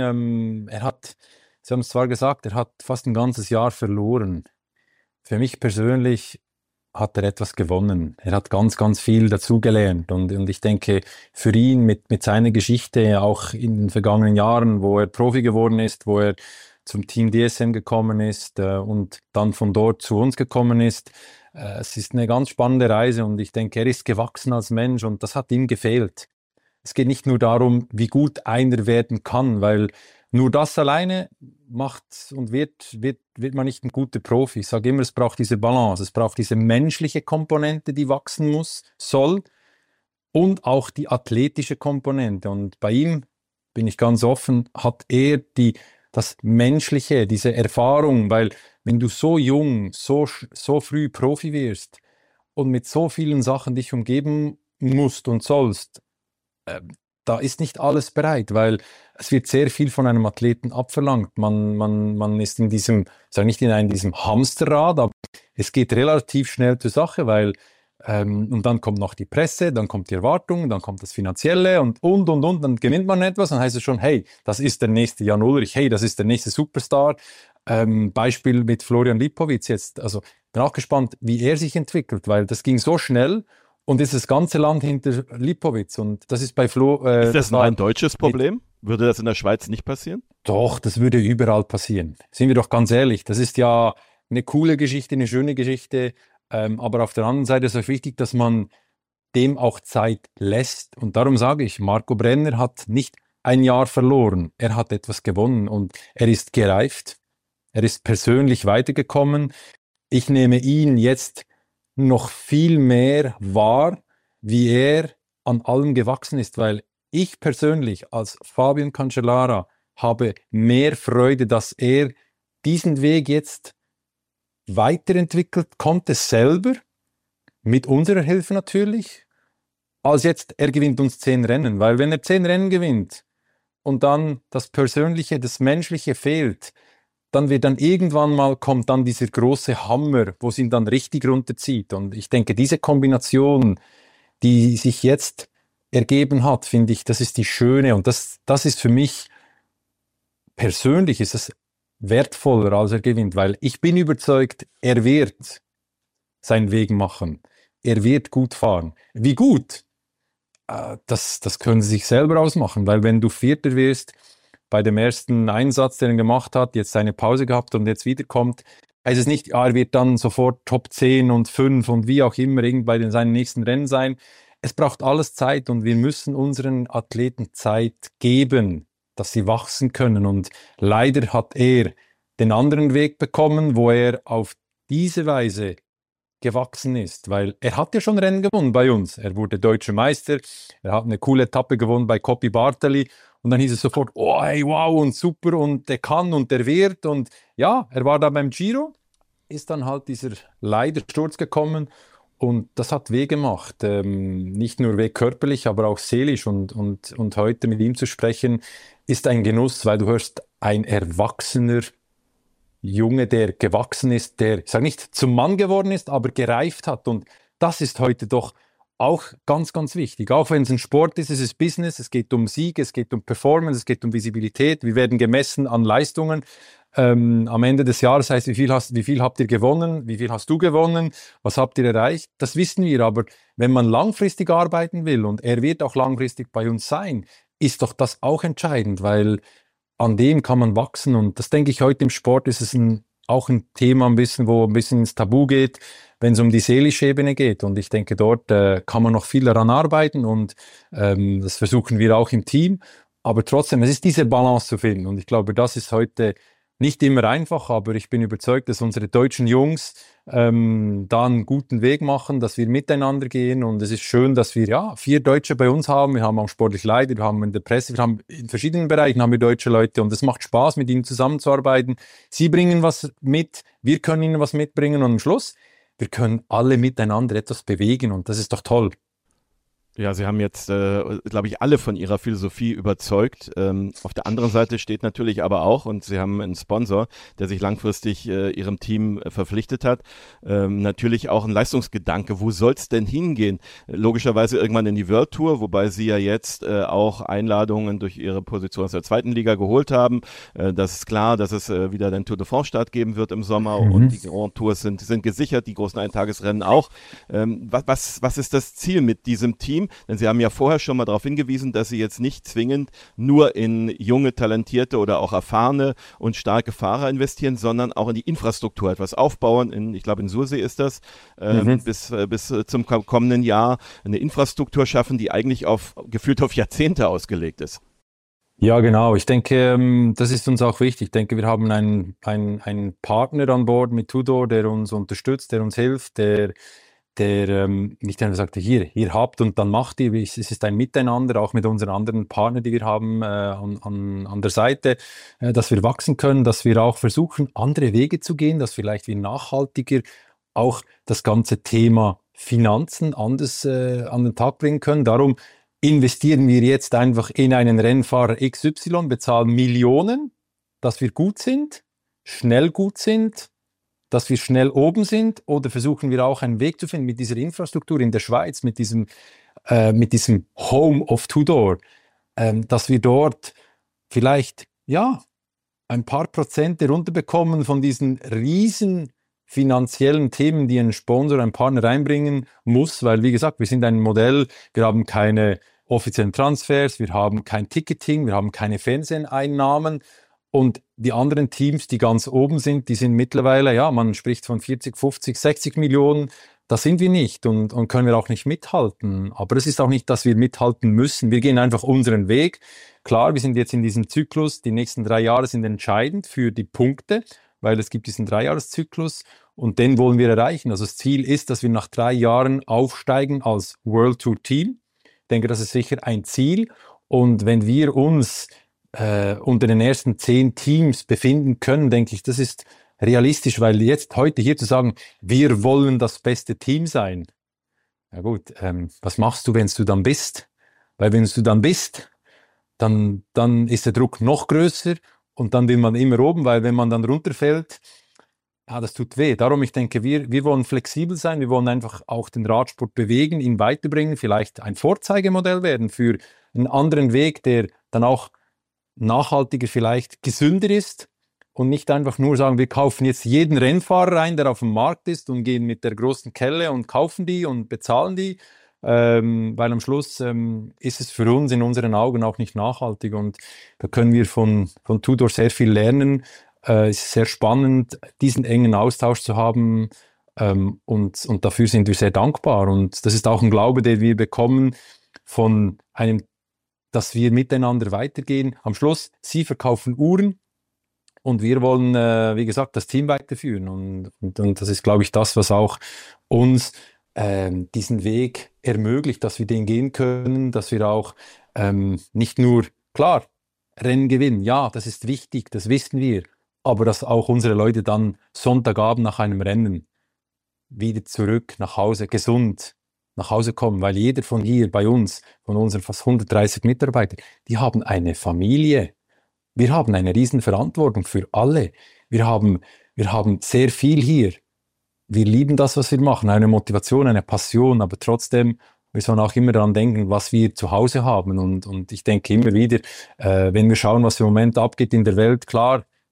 Sie haben es zwar gesagt, er hat fast ein ganzes Jahr verloren. Für mich persönlich hat er etwas gewonnen. Er hat ganz, ganz viel dazugelernt. Und ich denke, für ihn mit seiner Geschichte, auch in den vergangenen Jahren, wo er Profi geworden ist, wo er zum Team DSM gekommen ist und dann von dort zu uns gekommen ist, es ist eine ganz spannende Reise und ich denke, er ist gewachsen als Mensch und das hat ihm gefehlt. Es geht nicht nur darum, wie gut einer werden kann, weil nur das alleine macht und wird man nicht ein guter Profi. Ich sage immer, es braucht diese Balance, es braucht diese menschliche Komponente, die wachsen soll und auch die athletische Komponente. Und bei ihm, bin ich ganz offen, hat er das Menschliche, diese Erfahrung, weil wenn du so jung, so früh Profi wirst und mit so vielen Sachen dich umgeben musst und sollst, da ist nicht alles bereit, weil es wird sehr viel von einem Athleten abverlangt. Man ist in diesem, ich sage nicht in diesem Hamsterrad, aber es geht relativ schnell zur Sache, weil und dann kommt noch die Presse, dann kommt die Erwartung, dann kommt das Finanzielle und, dann gewinnt man etwas, dann heißt es schon, hey, das ist der nächste Jan Ullrich, hey, das ist der nächste Superstar. Beispiel mit Florian Lipowitz jetzt, also bin auch gespannt, wie er sich entwickelt, weil das ging so schnell und ist das ganze Land hinter Lipowitz und das ist bei Flo... ist das nur ein deutsches Problem? Würde das in der Schweiz nicht passieren? Doch, das würde überall passieren. Sind wir doch ganz ehrlich, das ist ja eine coole Geschichte, eine schöne Geschichte, aber auf der anderen Seite ist es auch wichtig, dass man dem auch Zeit lässt. Und darum sage ich, Marco Brenner hat nicht ein Jahr verloren. Er hat etwas gewonnen und er ist gereift. Er ist persönlich weitergekommen. Ich nehme ihn jetzt noch viel mehr wahr, wie er an allem gewachsen ist, weil ich persönlich als Fabian Cancellara habe mehr Freude, dass er diesen Weg jetzt weiterentwickelt konnte, selber, mit unserer Hilfe natürlich, als jetzt, er gewinnt uns 10 Rennen, weil wenn er 10 Rennen gewinnt und dann das Persönliche, das Menschliche fehlt, dann wird dann irgendwann mal, kommt dann dieser große Hammer, wo es ihn dann richtig runterzieht und ich denke, diese Kombination, die sich jetzt ergeben hat, finde ich, das ist die schöne und das ist für mich persönlich, ist das wertvoller, als er gewinnt, weil ich bin überzeugt, er wird seinen Weg machen. Er wird gut fahren. Wie gut? Das können Sie sich selber ausmachen, weil wenn du Vierter wirst, bei dem ersten Einsatz, den er gemacht hat, jetzt eine Pause gehabt und jetzt wiederkommt, heißt es nicht, er wird dann sofort Top 10 und 5 und wie auch immer bei seinen nächsten Rennen sein. Es braucht alles Zeit und wir müssen unseren Athleten Zeit geben, dass sie wachsen können. Und leider hat er den anderen Weg bekommen, wo er auf diese Weise gewachsen ist, weil er hat ja schon Rennen gewonnen bei uns. Er wurde Deutscher Meister, er hat eine coole Etappe gewonnen bei Coppi Bartali und dann hieß es sofort, oh hey, wow und super und der kann und der wird und ja, er war da beim Giro, ist dann halt dieser leider Sturz gekommen und das hat weh gemacht, nicht nur weh körperlich, aber auch seelisch und heute mit ihm zu sprechen, ist ein Genuss, weil du hörst, ein erwachsener Junge, der gewachsen ist, der, ich sage nicht zum Mann geworden ist, aber gereift hat und das ist heute doch auch ganz, ganz wichtig. Auch wenn es ein Sport ist, es ist Business, es geht um Sieg, es geht um Performance, es geht um Visibilität, wir werden gemessen an Leistungen. am Ende des Jahres heißt, wie viel habt ihr gewonnen, wie viel hast du gewonnen, was habt ihr erreicht, das wissen wir, aber wenn man langfristig arbeiten will und er wird auch langfristig bei uns sein, ist doch das auch entscheidend, weil an dem kann man wachsen und das denke ich heute im Sport ist es auch ein Thema ein bisschen, wo ein bisschen ins Tabu geht, wenn es um die seelische Ebene geht und ich denke, dort kann man noch viel daran arbeiten und das versuchen wir auch im Team, aber trotzdem, es ist diese Balance zu finden und ich glaube, das ist heute nicht immer einfach, aber ich bin überzeugt, dass unsere deutschen Jungs da einen guten Weg machen, dass wir miteinander gehen und es ist schön, dass wir 4 Deutsche bei uns haben. Wir haben auch sportlich Leiter, wir haben in der Presse, wir haben in verschiedenen Bereichen haben wir deutsche Leute und es macht Spaß, mit ihnen zusammenzuarbeiten. Sie bringen was mit, wir können ihnen was mitbringen und am Schluss, wir können alle miteinander etwas bewegen und das ist doch toll. Ja, Sie haben jetzt, glaube ich, alle von Ihrer Philosophie überzeugt. Auf der anderen Seite steht natürlich aber auch, und Sie haben einen Sponsor, der sich langfristig Ihrem Team verpflichtet hat, natürlich auch ein Leistungsgedanke. Wo soll es denn hingehen? Logischerweise irgendwann in die World Tour, wobei Sie ja jetzt auch Einladungen durch Ihre Position aus der 2. Liga geholt haben. Das ist klar, dass es wieder den Tour de France-Start geben wird im Sommer und die Grand Tours sind gesichert, die großen Eintagesrennen auch. Was ist das Ziel mit diesem Team? Denn Sie haben ja vorher schon mal darauf hingewiesen, dass Sie jetzt nicht zwingend nur in junge, talentierte oder auch erfahrene und starke Fahrer investieren, sondern auch in die Infrastruktur etwas aufbauen. Ich glaube, in Sursee ist das, bis zum kommenden Jahr eine Infrastruktur schaffen, die eigentlich gefühlt auf Jahrzehnte ausgelegt ist. Ja, genau. Ich denke, das ist uns auch wichtig. Ich denke, wir haben einen Partner an Bord mit Tudor, der uns unterstützt, der uns hilft, der nicht einfach sagt, hier habt und dann macht ihr. Es ist ein Miteinander, auch mit unseren anderen Partnern, die wir haben an der Seite, dass wir wachsen können, dass wir auch versuchen, andere Wege zu gehen, dass vielleicht wir nachhaltiger auch das ganze Thema Finanzen anders an den Tag bringen können. Darum investieren wir jetzt einfach in einen Rennfahrer XY, bezahlen Millionen, dass wir gut sind, schnell gut sind, dass wir schnell oben sind, oder versuchen wir auch einen Weg zu finden mit dieser Infrastruktur in der Schweiz, mit diesem Home of Tudor, dass wir dort vielleicht ein paar Prozente runterbekommen von diesen riesen finanziellen Themen, die ein Sponsor, ein Partner reinbringen muss, weil wie gesagt, wir sind ein Modell, wir haben keine offiziellen Transfers, wir haben kein Ticketing, wir haben keine Fernseheinnahmen. Und die anderen Teams, die ganz oben sind, die sind mittlerweile, man spricht von 40, 50, 60 Millionen. Da sind wir nicht und können wir auch nicht mithalten. Aber es ist auch nicht, dass wir mithalten müssen. Wir gehen einfach unseren Weg. Klar, wir sind jetzt in diesem Zyklus. Die nächsten 3 Jahre sind entscheidend für die Punkte, weil es gibt diesen 3-Jahres-Zyklus und den wollen wir erreichen. Also das Ziel ist, dass wir nach 3 Jahren aufsteigen als World Tour Team. Ich denke, das ist sicher ein Ziel. Und wenn wir uns unter den ersten 10 Teams befinden können, denke ich, das ist realistisch, weil jetzt heute hier zu sagen, wir wollen das beste Team sein. Ja gut, was machst du, wenn du dann bist? Weil wenn du dann bist, dann ist der Druck noch größer und dann will man immer oben, weil wenn man dann runterfällt, das tut weh. Darum, ich denke, wir wollen flexibel sein, wir wollen einfach auch den Radsport bewegen, ihn weiterbringen, vielleicht ein Vorzeigemodell werden für einen anderen Weg, der dann auch nachhaltiger, vielleicht gesünder ist und nicht einfach nur sagen, wir kaufen jetzt jeden Rennfahrer rein, der auf dem Markt ist und gehen mit der großen Kelle und kaufen die und bezahlen die, weil am Schluss ist es für uns in unseren Augen auch nicht nachhaltig und da können wir von Tudor sehr viel lernen. Es ist sehr spannend, diesen engen Austausch zu haben und dafür sind wir sehr dankbar und das ist auch ein Glaube, den wir bekommen von einem, dass wir miteinander weitergehen. Am Schluss, Sie verkaufen Uhren und wir wollen, wie gesagt, das Team weiterführen. Und das ist, glaube ich, das, was auch uns diesen Weg ermöglicht, dass wir den gehen können, dass wir auch nicht nur, klar, Rennen gewinnen. Ja, das ist wichtig, das wissen wir. Aber dass auch unsere Leute dann Sonntagabend nach einem Rennen wieder zurück nach Hause, gesund nach Hause kommen, weil jeder von hier bei uns, von unseren fast 130 Mitarbeitern, die haben eine Familie. Wir haben eine riesen Verantwortung für alle. Wir haben sehr viel hier. Wir lieben das, was wir machen, eine Motivation, eine Passion, aber trotzdem, wir sollen auch immer daran denken, was wir zu Hause haben und ich denke immer wieder, wenn wir schauen, was im Moment abgeht in der Welt, klar,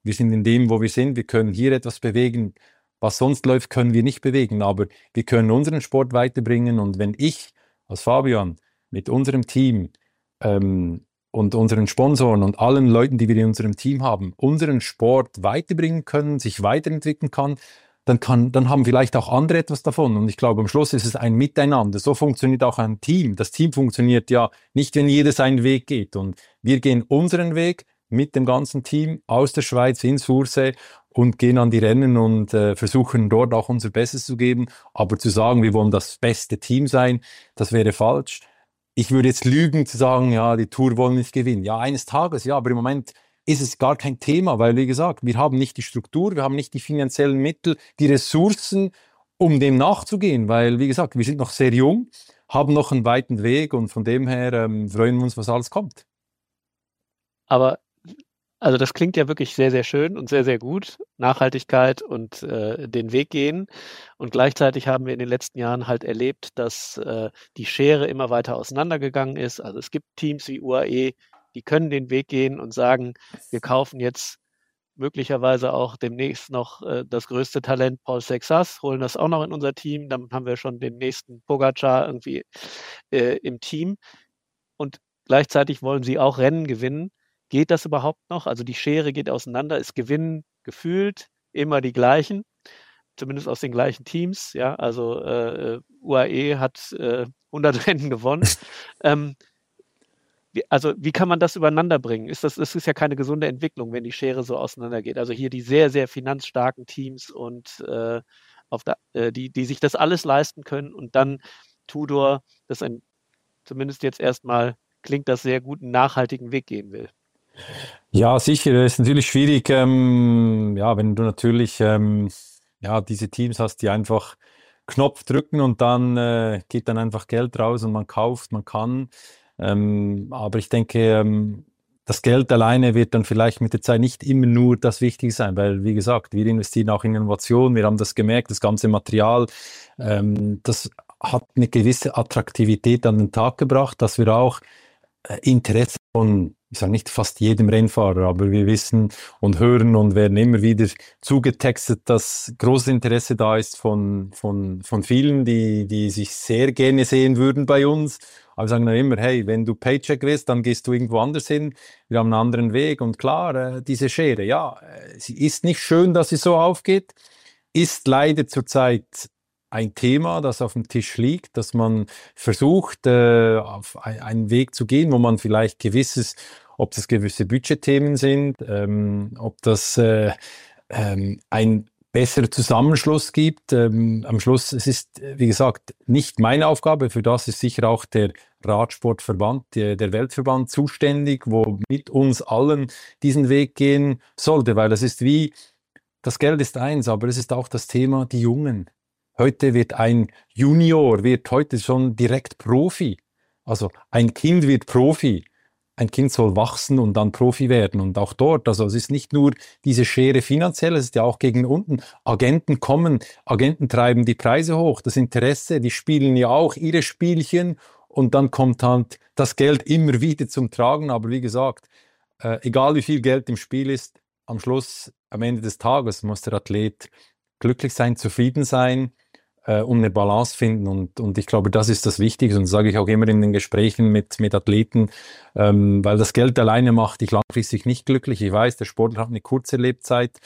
wir sind in dem, wo wir sind, wir können hier etwas bewegen. Was sonst läuft, können wir nicht bewegen, aber wir können unseren Sport weiterbringen. Und wenn ich als Fabian mit unserem Team und unseren Sponsoren und allen Leuten, die wir in unserem Team haben, unseren Sport weiterbringen können, sich weiterentwickeln kann, dann haben vielleicht auch andere etwas davon. Und ich glaube, am Schluss ist es ein Miteinander. So funktioniert auch ein Team. Das Team funktioniert ja nicht, wenn jeder seinen Weg geht. Und wir gehen unseren Weg mit dem ganzen Team aus der Schweiz in Sursee und gehen an die Rennen und versuchen dort auch unser Bestes zu geben. Aber zu sagen, wir wollen das beste Team sein, das wäre falsch. Ich würde jetzt lügen zu sagen, ja, die Tour wollen nicht gewinnen. Ja, eines Tages, ja, aber im Moment ist es gar kein Thema, weil, wie gesagt, wir haben nicht die Struktur, wir haben nicht die finanziellen Mittel, die Ressourcen, um dem nachzugehen, weil, wie gesagt, wir sind noch sehr jung, haben noch einen weiten Weg und von dem her freuen wir uns, was alles kommt. Aber also das klingt ja wirklich sehr, sehr schön und sehr, sehr gut. Nachhaltigkeit und den Weg gehen. Und gleichzeitig haben wir in den letzten Jahren halt erlebt, dass die Schere immer weiter auseinandergegangen ist. Also es gibt Teams wie UAE, die können den Weg gehen und sagen, wir kaufen jetzt möglicherweise auch demnächst noch das größte Talent Paul Sexas, holen das auch noch in unser Team. Dann haben wir schon den nächsten Pogacar irgendwie im Team. Und gleichzeitig wollen sie auch Rennen gewinnen. Geht das überhaupt noch? Also die Schere geht auseinander. Es gewinnen gefühlt immer die gleichen, zumindest aus den gleichen Teams. Ja, also UAE hat 100 Rennen gewonnen. Wie kann man das übereinander bringen? Das ist ja keine gesunde Entwicklung, wenn die Schere so auseinandergeht. Also hier die sehr, sehr finanzstarken Teams und die sich das alles leisten können und dann Tudor, zumindest jetzt erstmal klingt das sehr gut, einen nachhaltigen Weg gehen will. Ja, sicher, es ist natürlich schwierig, wenn du natürlich diese Teams hast, die einfach Knopf drücken und dann geht dann einfach Geld raus und man kauft, man kann. Aber ich denke, das Geld alleine wird dann vielleicht mit der Zeit nicht immer nur das Wichtige sein, weil, wie gesagt, wir investieren auch in Innovation, wir haben das gemerkt, das ganze Material, das hat eine gewisse Attraktivität an den Tag gebracht, dass wir auch Interesse von, ich sage nicht fast jedem Rennfahrer, aber wir wissen und hören und werden immer wieder zugetextet, dass großes Interesse da ist von vielen, die sich sehr gerne sehen würden bei uns. Aber wir sagen dann immer, hey, wenn du Paycheck willst, dann gehst du irgendwo anders hin. Wir haben einen anderen Weg. Und klar, diese Schere, ja, sie ist nicht schön, dass sie so aufgeht, ist leider zurzeit ein Thema, das auf dem Tisch liegt, dass man versucht, auf einen Weg zu gehen, wo man vielleicht ob das gewisse Budgetthemen sind, ob das ein besserer Zusammenschluss gibt. Am Schluss, es ist, wie gesagt, nicht meine Aufgabe, für das ist sicher auch der Radsportverband, der Weltverband zuständig, wo mit uns allen diesen Weg gehen sollte, weil das Geld ist eins, aber es ist auch das Thema, die Jungen. Heute wird ein Junior, heute schon direkt Profi. Also ein Kind wird Profi. Ein Kind soll wachsen und dann Profi werden. Und auch dort, also es ist nicht nur diese Schere finanziell, es ist ja auch gegen unten. Agenten treiben die Preise hoch, das Interesse, die spielen ja auch ihre Spielchen und dann kommt halt das Geld immer wieder zum Tragen. Aber wie gesagt, egal wie viel Geld im Spiel ist, am Schluss, am Ende des Tages muss der Athlet glücklich sein, zufrieden sein, und eine Balance finden und ich glaube, das ist das Wichtige und das sage ich auch immer in den Gesprächen mit Athleten, weil das Geld alleine macht dich langfristig nicht glücklich. Ich weiß, der Sportler hat eine kurze Lebzeit,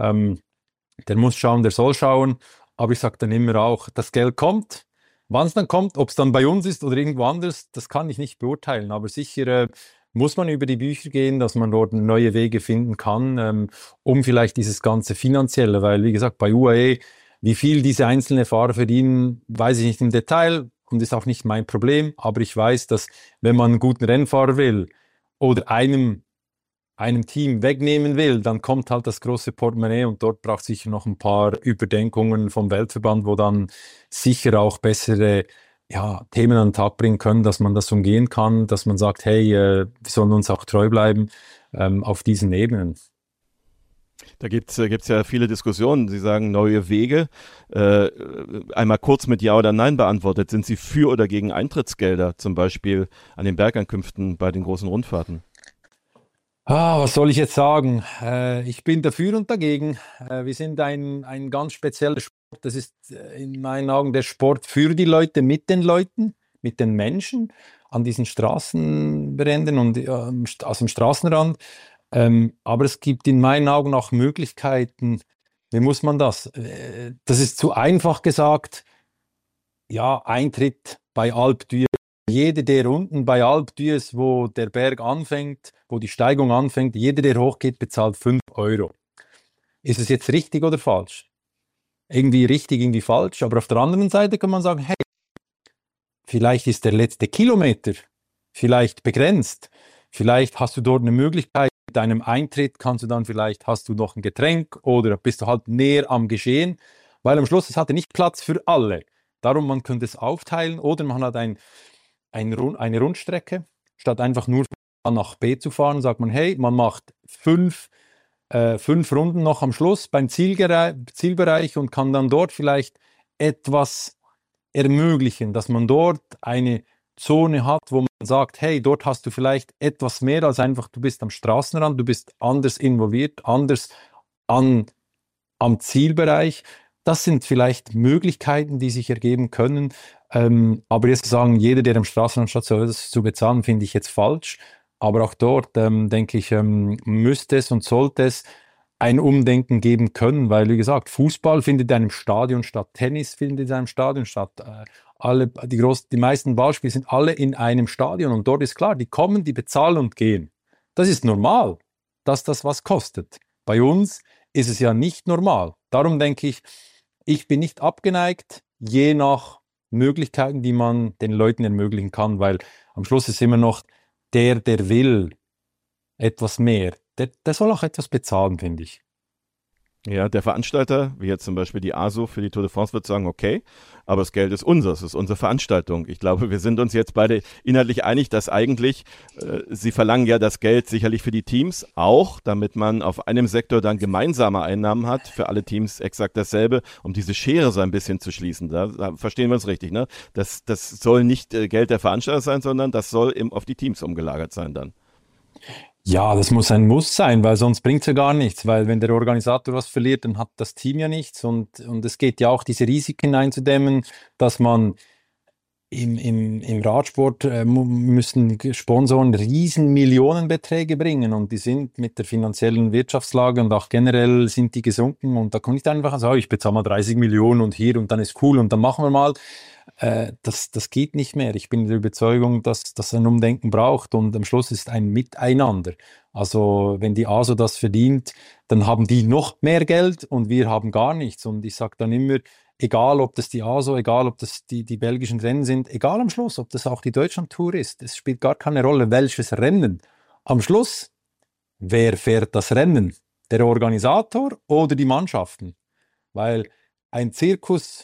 der muss schauen, der soll schauen, aber ich sage dann immer auch, das Geld kommt, wann es dann kommt, ob es dann bei uns ist oder irgendwo anders, das kann ich nicht beurteilen, aber sicher muss man über die Bücher gehen, dass man dort neue Wege finden kann, um vielleicht dieses ganze Finanzielle, weil wie gesagt, bei UAE, wie viel diese einzelnen Fahrer verdienen, weiß ich nicht im Detail und ist auch nicht mein Problem. Aber ich weiß, dass wenn man einen guten Rennfahrer will oder einem Team wegnehmen will, dann kommt halt das große Portemonnaie und dort braucht es sicher noch ein paar Überdenkungen vom Weltverband, wo dann sicher auch bessere Themen an den Tag bringen können, dass man das umgehen kann, dass man sagt, hey, wir sollen uns auch treu bleiben auf diesen Ebenen. Da gibt's ja viele Diskussionen. Sie sagen neue Wege. Einmal kurz mit Ja oder Nein beantwortet. Sind Sie für oder gegen Eintrittsgelder, zum Beispiel an den Bergankünften bei den großen Rundfahrten? Was soll ich jetzt sagen? Ich bin dafür und dagegen. Wir sind ein ganz spezieller Sport. Das ist in meinen Augen der Sport für die Leute, mit den Menschen an diesen Straßenrändern und aus dem Straßenrand. Aber es gibt in meinen Augen auch Möglichkeiten. Wie muss man das? Das ist zu einfach gesagt. Ja, Eintritt bei Alpe d'Huez. Jeder, der unten bei Alpe d'Huez, wo der Berg anfängt, wo die Steigung anfängt, jeder, der hochgeht, bezahlt 5 Euro. Ist es jetzt richtig oder falsch? Irgendwie richtig, irgendwie falsch. Aber auf der anderen Seite kann man sagen, hey, vielleicht ist der letzte Kilometer vielleicht begrenzt. Vielleicht hast du dort eine Möglichkeit, mit deinem Eintritt hast du noch ein Getränk oder bist du halt näher am Geschehen, weil am Schluss, es hatte nicht Platz für alle. Darum, man könnte es aufteilen oder man hat eine Rundstrecke. Statt einfach nur von A nach B zu fahren, sagt man, hey, man macht 5 Runden noch am Schluss beim Zielbereich und kann dann dort vielleicht etwas ermöglichen, dass man dort eine Zone hat, wo man sagt, hey, dort hast du vielleicht etwas mehr als einfach, du bist am Straßenrand, du bist anders involviert, anders am Zielbereich. Das sind vielleicht Möglichkeiten, die sich ergeben können. Aber jetzt zu sagen, jeder, der am Straßenrand steht, soll das zu bezahlen, finde ich jetzt falsch. Aber auch dort, denke ich, müsste es und sollte es ein Umdenken geben können, weil, wie gesagt, Fußball findet in einem Stadion statt, Tennis findet in einem Stadion statt. Die meisten Ballspiele sind alle in einem Stadion und dort ist klar, die kommen, die bezahlen und gehen. Das ist normal, dass das was kostet. Bei uns ist es ja nicht normal. Darum denke ich bin nicht abgeneigt, je nach Möglichkeiten, die man den Leuten ermöglichen kann, weil am Schluss ist immer noch der will etwas mehr. Der soll auch etwas bezahlen, finde ich. Ja, der Veranstalter, wie jetzt zum Beispiel die ASO für die Tour de France, wird sagen, okay, aber das Geld ist unseres, es ist unsere Veranstaltung. Ich glaube, wir sind uns jetzt beide inhaltlich einig, dass eigentlich, sie verlangen ja das Geld sicherlich für die Teams auch, damit man auf einem Sektor dann gemeinsame Einnahmen hat, für alle Teams exakt dasselbe, um diese Schere so ein bisschen zu schließen. Da verstehen wir uns richtig, ne? Das soll nicht Geld der Veranstalter sein, sondern das soll eben auf die Teams umgelagert sein dann. Ja, das muss ein Muss sein, weil sonst bringt es ja gar nichts, weil wenn der Organisator was verliert, dann hat das Team ja nichts und es geht ja auch, diese Risiken einzudämmen, dass man im Radsport müssen Sponsoren riesen Millionenbeträge bringen und die sind mit der finanziellen Wirtschaftslage und auch generell sind die gesunken und da kann ich dann einfach sagen, ich bezahle mal 30 Millionen und hier und dann ist cool und dann machen wir mal. Das geht nicht mehr. Ich bin der Überzeugung, dass das ein Umdenken braucht und am Schluss ist ein Miteinander. Also wenn die ASO das verdient, dann haben die noch mehr Geld und wir haben gar nichts. Und ich sage dann immer, egal ob das die ASO, egal ob das die belgischen Rennen sind, egal am Schluss, ob das auch die Deutschland-Tour ist, es spielt gar keine Rolle, welches Rennen. Am Schluss, wer fährt das Rennen? Der Organisator oder die Mannschaften? Weil ein Zirkus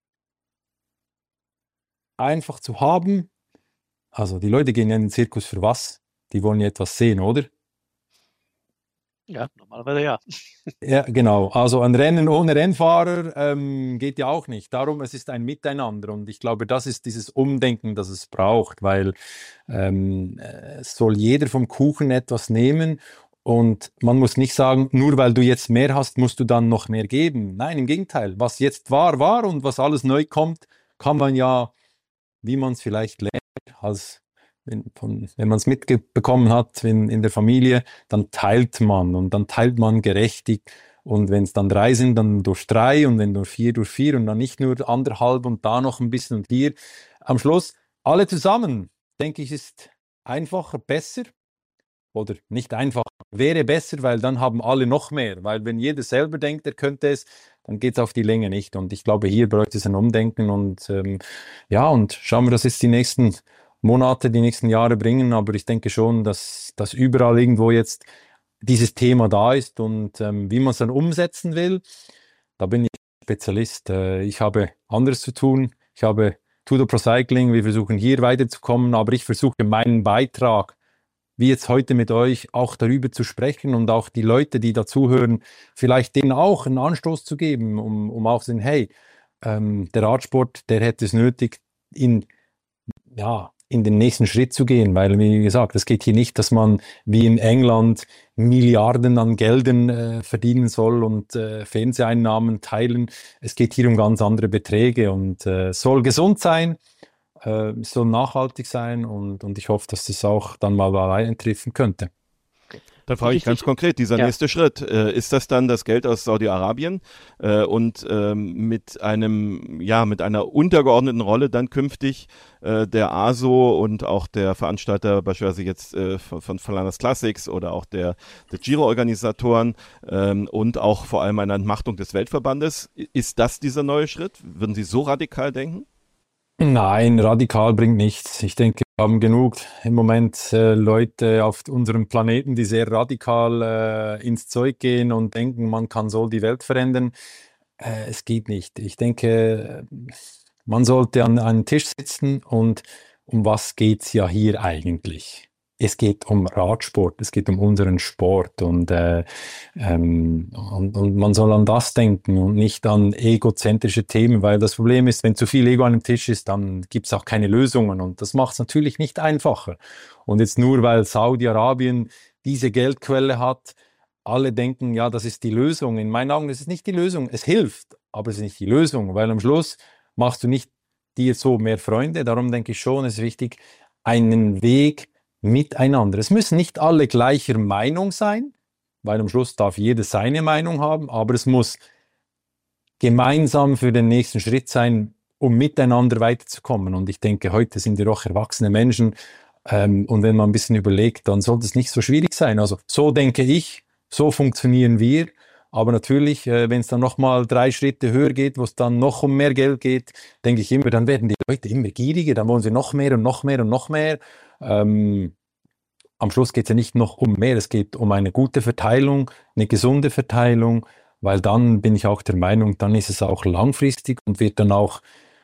einfach zu haben. Also die Leute gehen ja in den Zirkus für was? Die wollen ja etwas sehen, oder? Ja, normalerweise ja. Ja, genau. Also ein Rennen ohne Rennfahrer geht ja auch nicht. Darum, es ist ein Miteinander und ich glaube, das ist dieses Umdenken, das es braucht, weil es soll jeder vom Kuchen etwas nehmen und man muss nicht sagen, nur weil du jetzt mehr hast, musst du dann noch mehr geben. Nein, im Gegenteil. Was jetzt war und was alles neu kommt, kann man ja, wie man es vielleicht lernt, wenn man es mitbekommen hat in der Familie, dann teilt man und dann teilt man gerechtig. Und wenn es dann 3 sind, dann durch 3 und wenn durch 4 und dann nicht nur 1,5 und da noch ein bisschen und hier. Am Schluss alle zusammen, denke ich, ist einfacher, besser oder nicht einfach, wäre besser, weil dann haben alle noch mehr. Weil wenn jeder selber denkt, er könnte es, dann geht es auf die Länge nicht. Und ich glaube, hier bräuchte es ein Umdenken. Und ja, und schauen wir, dass es die nächsten Monate, die nächsten Jahre bringen. Aber ich denke schon, dass überall irgendwo jetzt dieses Thema da ist. Und wie man es dann umsetzen will, da bin ich Spezialist. Ich habe anderes zu tun. Ich habe Tudo Pro Cycling. Wir versuchen hier weiterzukommen. Aber ich versuche meinen Beitrag, wie jetzt heute mit euch, auch darüber zu sprechen und auch die Leute, die dazuhören, vielleicht denen auch einen Anstoß zu geben, um auch zu sagen, hey, der Radsport, der hätte es nötig, in in den nächsten Schritt zu gehen, weil, wie gesagt, es geht hier nicht, dass man wie in England Milliarden an Geldern verdienen soll und Fernseheinnahmen teilen. Es geht hier um ganz andere Beträge und soll gesund sein, soll nachhaltig sein und ich hoffe, dass das auch dann mal eintreffen könnte. Dann frage ich ganz konkret, dieser nächste Schritt, ist das dann das Geld aus Saudi-Arabien und mit einer untergeordneten Rolle dann künftig der ASO und auch der Veranstalter beispielsweise jetzt von Flanders Classics oder auch der Giro-Organisatoren und auch vor allem eine Entmachtung des Weltverbandes. Ist das dieser neue Schritt? Würden Sie so radikal denken? Nein, radikal bringt nichts. Ich denke, wir haben genug im Moment Leute auf unserem Planeten, die sehr radikal ins Zeug gehen und denken, man kann so die Welt verändern. Es geht nicht. Ich denke, man sollte an einem Tisch sitzen und um was geht es ja hier eigentlich? Es geht um Radsport, es geht um unseren Sport und man soll an das denken und nicht an egozentrische Themen, weil das Problem ist, wenn zu viel Ego an dem Tisch ist, dann gibt es auch keine Lösungen und das macht es natürlich nicht einfacher. Und jetzt nur, weil Saudi-Arabien diese Geldquelle hat, alle denken, ja, das ist die Lösung. In meinen Augen ist es nicht die Lösung, es hilft, aber es ist nicht die Lösung, weil am Schluss machst du nicht dir so mehr Freunde. Darum denke ich schon, es ist wichtig, einen Weg miteinander. Es müssen nicht alle gleicher Meinung sein, weil am Schluss darf jeder seine Meinung haben, aber es muss gemeinsam für den nächsten Schritt sein, um miteinander weiterzukommen. Und ich denke, heute sind wir doch erwachsene Menschen und wenn man ein bisschen überlegt, dann sollte es nicht so schwierig sein. Also so denke ich, so funktionieren wir. Aber natürlich, wenn es dann nochmal 3 Schritte höher geht, wo es dann noch um mehr Geld geht, denke ich immer, dann werden die Leute immer gieriger, dann wollen sie noch mehr und noch mehr und noch mehr. Am Schluss geht es ja nicht noch um mehr, es geht um eine gute Verteilung, eine gesunde Verteilung, weil dann bin ich auch der Meinung, dann ist es auch langfristig und wird dann auch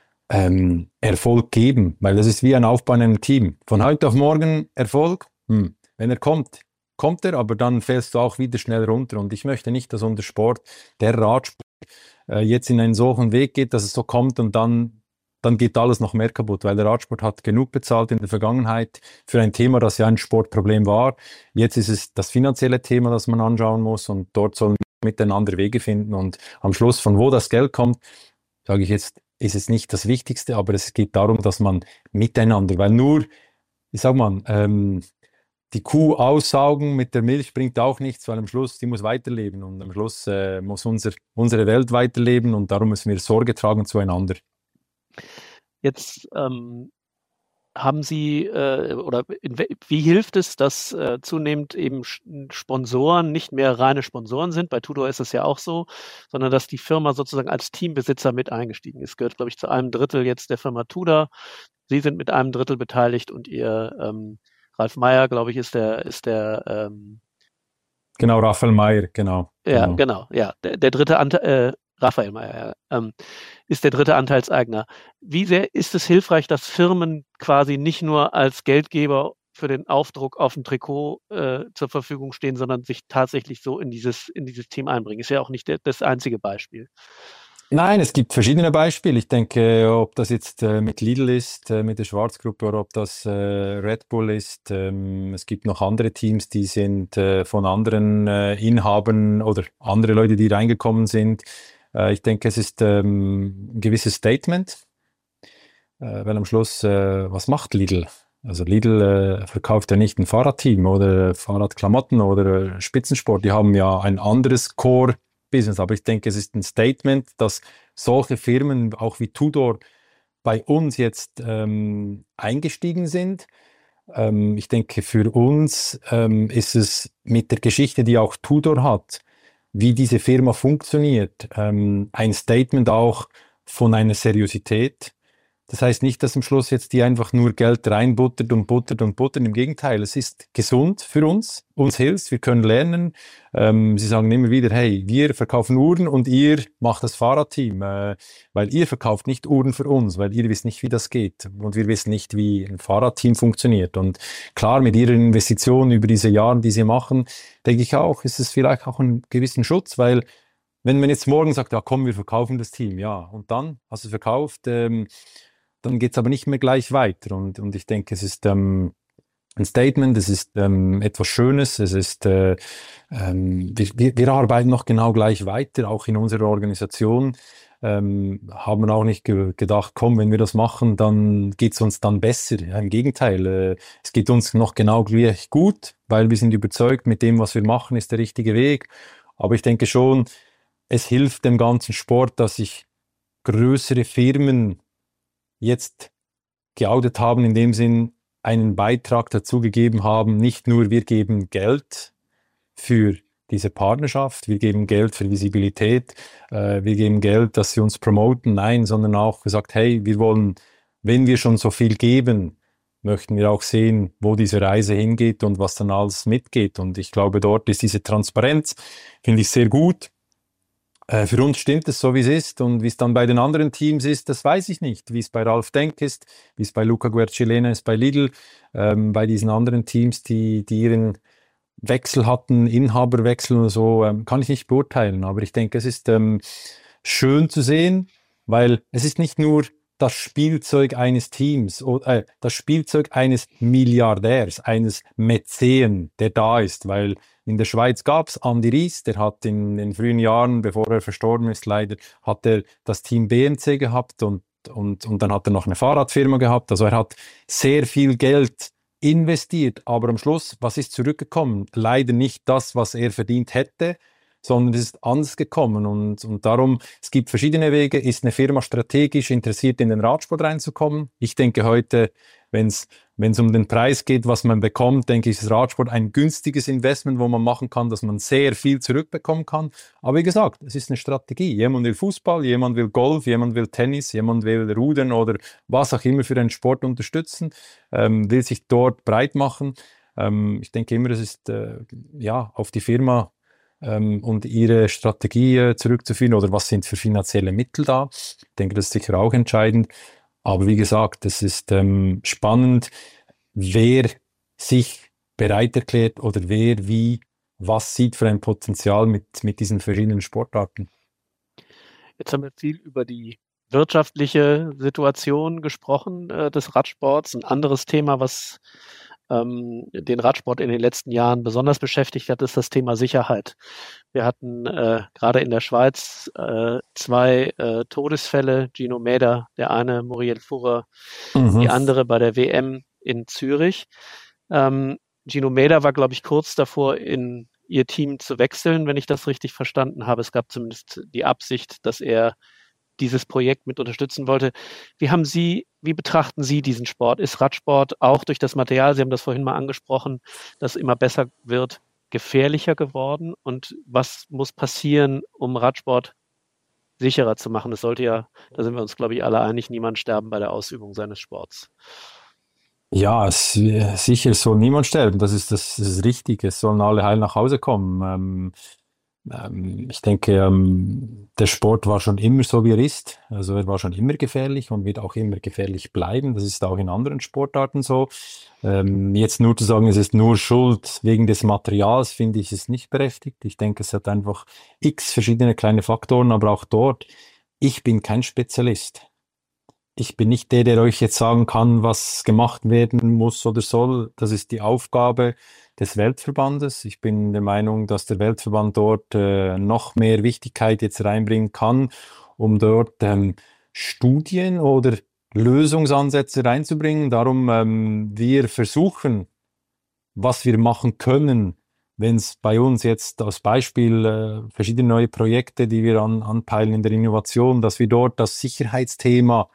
Erfolg geben, weil das ist wie ein Aufbau in einem Team. Von heute auf morgen Erfolg, wenn er kommt, kommt er, aber dann fällst du auch wieder schnell runter und ich möchte nicht, dass unser Sport, der Radsport, jetzt in einen solchen Weg geht, dass es so kommt und dann geht alles noch mehr kaputt, weil der Radsport hat genug bezahlt in der Vergangenheit für ein Thema, das ja ein Sportproblem war. Jetzt ist es das finanzielle Thema, das man anschauen muss und dort sollen wir miteinander Wege finden und am Schluss, von wo das Geld kommt, sage ich jetzt, ist es nicht das Wichtigste, aber es geht darum, dass man miteinander, weil nur, ich sag mal, die Kuh aussaugen mit der Milch bringt auch nichts, weil am Schluss, die muss weiterleben und am Schluss muss unsere Welt weiterleben und darum müssen wir Sorge tragen zueinander. Jetzt haben Sie wie hilft es, dass zunehmend eben Sponsoren nicht mehr reine Sponsoren sind? Bei Tudor ist es ja auch so, sondern dass die Firma sozusagen als Teambesitzer mit eingestiegen ist. Gehört, glaube ich, zu einem Drittel jetzt der Firma Tudor. Sie sind mit einem Drittel beteiligt und Ihr Ralf Meyer, glaube ich, ist der Genau, Raphael Meyer, genau. Ja, genau, ja. Der dritte Anteil, Raphael Meyer, ist der dritte Anteilseigner. Wie sehr ist es hilfreich, dass Firmen quasi nicht nur als Geldgeber für den Aufdruck auf dem Trikot zur Verfügung stehen, sondern sich tatsächlich so in dieses Team einbringen? Ist ja auch nicht das einzige Beispiel. Nein, es gibt verschiedene Beispiele. Ich denke, ob das jetzt mit Lidl ist, mit der Schwarzgruppe oder ob das Red Bull ist. Es gibt noch andere Teams, die sind von anderen Inhabern oder andere Leute, die reingekommen sind. Ich denke, es ist ein gewisses Statement, weil am Schluss, was macht Lidl? Also Lidl verkauft ja nicht ein Fahrradteam oder Fahrradklamotten oder Spitzensport. Die haben ja ein anderes Core-Business. Aber ich denke, es ist ein Statement, dass solche Firmen, auch wie Tudor, bei uns jetzt eingestiegen sind. Ich denke, für uns ist es mit der Geschichte, die auch Tudor hat, wie diese Firma funktioniert, ein Statement auch von einer Seriosität. Das heißt nicht, dass am Schluss jetzt die einfach nur Geld reinbuttert und buttert und buttert. Im Gegenteil, es ist gesund für uns hilft, wir können lernen. Sie sagen immer wieder, hey, wir verkaufen Uhren und ihr macht das Fahrradteam, weil ihr verkauft nicht Uhren für uns, weil ihr wisst nicht, wie das geht und wir wissen nicht, wie ein Fahrradteam funktioniert. Und klar, mit ihren Investitionen über diese Jahre, die sie machen, denke ich auch, ist es vielleicht auch einen gewissen Schutz, weil wenn man jetzt morgen sagt, ja komm, wir verkaufen das Team, ja, und dann hast du es verkauft, dann geht es aber nicht mehr gleich weiter. Und ich denke, es ist ein Statement, es ist etwas Schönes, es ist, wir arbeiten noch genau gleich weiter, auch in unserer Organisation. Haben wir auch nicht gedacht, komm, wenn wir das machen, dann geht es uns dann besser. Ja, im Gegenteil, es geht uns noch genau gleich gut, weil wir sind überzeugt, mit dem, was wir machen, ist der richtige Weg. Aber ich denke schon, es hilft dem ganzen Sport, dass sich größere Firmen jetzt geoutet haben, in dem Sinn einen Beitrag dazu gegeben haben, nicht nur wir geben Geld für diese Partnerschaft, wir geben Geld für Visibilität, wir geben Geld, dass sie uns promoten, nein, sondern auch gesagt, hey, wir wollen, wenn wir schon so viel geben, möchten wir auch sehen, wo diese Reise hingeht und was dann alles mitgeht. Und ich glaube, dort ist diese Transparenz, finde ich sehr gut. Für uns stimmt es so, wie es ist, und wie es dann bei den anderen Teams ist, das weiß ich nicht. Wie es bei Ralf Denk ist, wie es bei Luca Guercilena ist bei Lidl, bei diesen anderen Teams, die ihren Wechsel hatten, Inhaberwechsel und so, kann ich nicht beurteilen. Aber ich denke, es ist schön zu sehen, weil es ist nicht nur das Spielzeug eines Teams oder das Spielzeug eines Milliardärs, eines Mäzen, der da ist, weil in der Schweiz gab es Andi Ries, der hat in den frühen Jahren, bevor er verstorben ist leider, hat er das Team BMC gehabt und dann hat er noch eine Fahrradfirma gehabt. Also er hat sehr viel Geld investiert, aber am Schluss, was ist zurückgekommen? Leider nicht das, was er verdient hätte, sondern es ist anders gekommen. Und darum, es gibt verschiedene Wege. Ist eine Firma strategisch interessiert, in den Radsport reinzukommen? Ich denke heute, wenn es um den Preis geht, was man bekommt, denke ich, ist Radsport ein günstiges Investment, wo man machen kann, dass man sehr viel zurückbekommen kann. Aber wie gesagt, es ist eine Strategie. Jemand will Fußball, jemand will Golf, jemand will Tennis, jemand will Rudern oder was auch immer für einen Sport unterstützen, will sich dort breit machen. Ich denke immer, es ist auf die Firma und ihre Strategie zurückzuführen oder was sind für finanzielle Mittel da. Ich denke, das ist sicher auch entscheidend. Aber wie gesagt, es ist spannend, wer sich bereit erklärt oder wer was sieht für ein Potenzial mit diesen verschiedenen Sportarten. Jetzt haben wir viel über die wirtschaftliche Situation gesprochen des Radsports. Ein anderes Thema, was den Radsport in den letzten Jahren besonders beschäftigt hat, ist das Thema Sicherheit. Wir hatten gerade in der Schweiz 2 Todesfälle, Gino Mäder, der eine, Muriel Furrer, die andere bei der WM in Zürich. Gino Mäder war, glaube ich, kurz davor, in ihr Team zu wechseln, wenn ich das richtig verstanden habe. Es gab zumindest die Absicht, dass er dieses Projekt mit unterstützen wollte. Wie betrachten Sie diesen Sport? Ist Radsport auch durch das Material, Sie haben das vorhin mal angesprochen, das immer besser wird, gefährlicher geworden? Und was muss passieren, um Radsport sicherer zu machen? Es sollte ja, da sind wir uns, glaube ich, alle einig, niemand sterben bei der Ausübung seines Sports. Ja, sicher soll niemand sterben, das ist richtig. Es sollen alle heil nach Hause kommen. Ich denke, der Sport war schon immer so, wie er ist. Also er war schon immer gefährlich und wird auch immer gefährlich bleiben. Das ist auch in anderen Sportarten so. Jetzt nur zu sagen, es ist nur Schuld wegen des Materials, finde ich, ist nicht berechtigt. Ich denke, es hat einfach x verschiedene kleine Faktoren, aber auch dort, ich bin kein Spezialist. Ich bin nicht der euch jetzt sagen kann, was gemacht werden muss oder soll. Das ist die Aufgabe des Weltverbandes. Ich bin der Meinung, dass der Weltverband dort noch mehr Wichtigkeit jetzt reinbringen kann, um dort Studien oder Lösungsansätze reinzubringen. Darum, wir versuchen, was wir machen können, wenn es bei uns jetzt als Beispiel verschiedene neue Projekte, die wir anpeilen in der Innovation, dass wir dort das Sicherheitsthema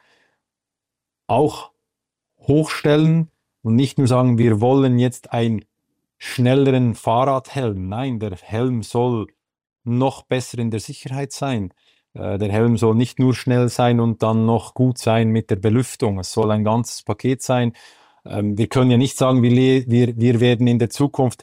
auch hochstellen und nicht nur sagen, wir wollen jetzt einen schnelleren Fahrradhelm. Nein, der Helm soll noch besser in der Sicherheit sein. Der Helm soll nicht nur schnell sein und dann noch gut sein mit der Belüftung. Es soll ein ganzes Paket sein. Wir können ja nicht sagen, wir werden in der Zukunft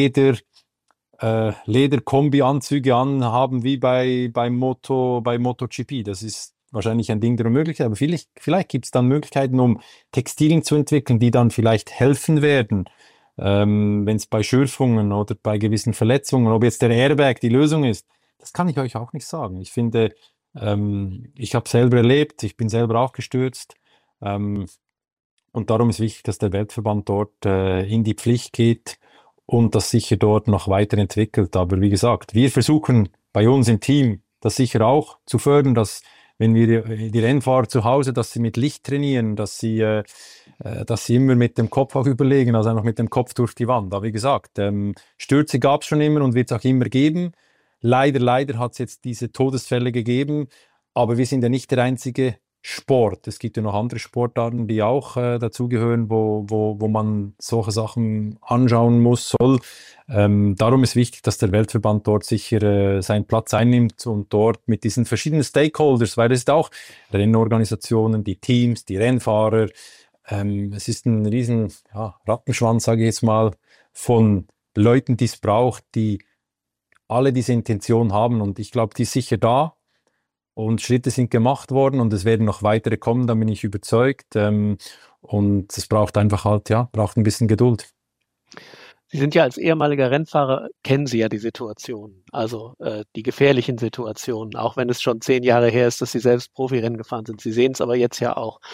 Leder-Kombi-Anzüge anhaben wie bei MotoGP. Das ist wahrscheinlich ein Ding der Möglichkeit, aber vielleicht gibt es dann Möglichkeiten, um Textilien zu entwickeln, die dann vielleicht helfen werden, wenn es bei Schürfungen oder bei gewissen Verletzungen, ob jetzt der Airbag die Lösung ist, das kann ich euch auch nicht sagen. Ich finde, ich habe selber erlebt, ich bin selber auch gestürzt. Und darum ist wichtig, dass der Weltverband dort in die Pflicht geht und das sicher dort noch weiterentwickelt. Aber wie gesagt, wir versuchen bei uns im Team das sicher auch zu fördern, dass wenn wir die Rennfahrer zu Hause, dass sie mit Licht trainieren, dass sie immer mit dem Kopf auch überlegen, also einfach mit dem Kopf durch die Wand. Aber wie gesagt, Stürze gab es schon immer und wird es auch immer geben. Leider hat es jetzt diese Todesfälle gegeben, aber wir sind ja nicht der einzige Sport. Es gibt ja noch andere Sportarten, die auch dazugehören, wo man solche Sachen anschauen muss, soll. Darum ist wichtig, dass der Weltverband dort sicher seinen Platz einnimmt und dort mit diesen verschiedenen Stakeholders, weil es ist auch Rennorganisationen, die Teams, die Rennfahrer. Es ist ein riesen Rattenschwanz, sage ich jetzt mal, von Leuten, die es braucht, die alle diese Intention haben. Und ich glaube, die ist sicher da. Und Schritte sind gemacht worden und es werden noch weitere kommen, da bin ich überzeugt. Und es braucht einfach braucht ein bisschen Geduld. Sie sind ja als ehemaliger Rennfahrer, kennen Sie ja die Situation, also die gefährlichen Situationen, auch wenn es schon 10 Jahre her ist, dass Sie selbst Profirennen gefahren sind. Sie sehen es aber jetzt ja auch.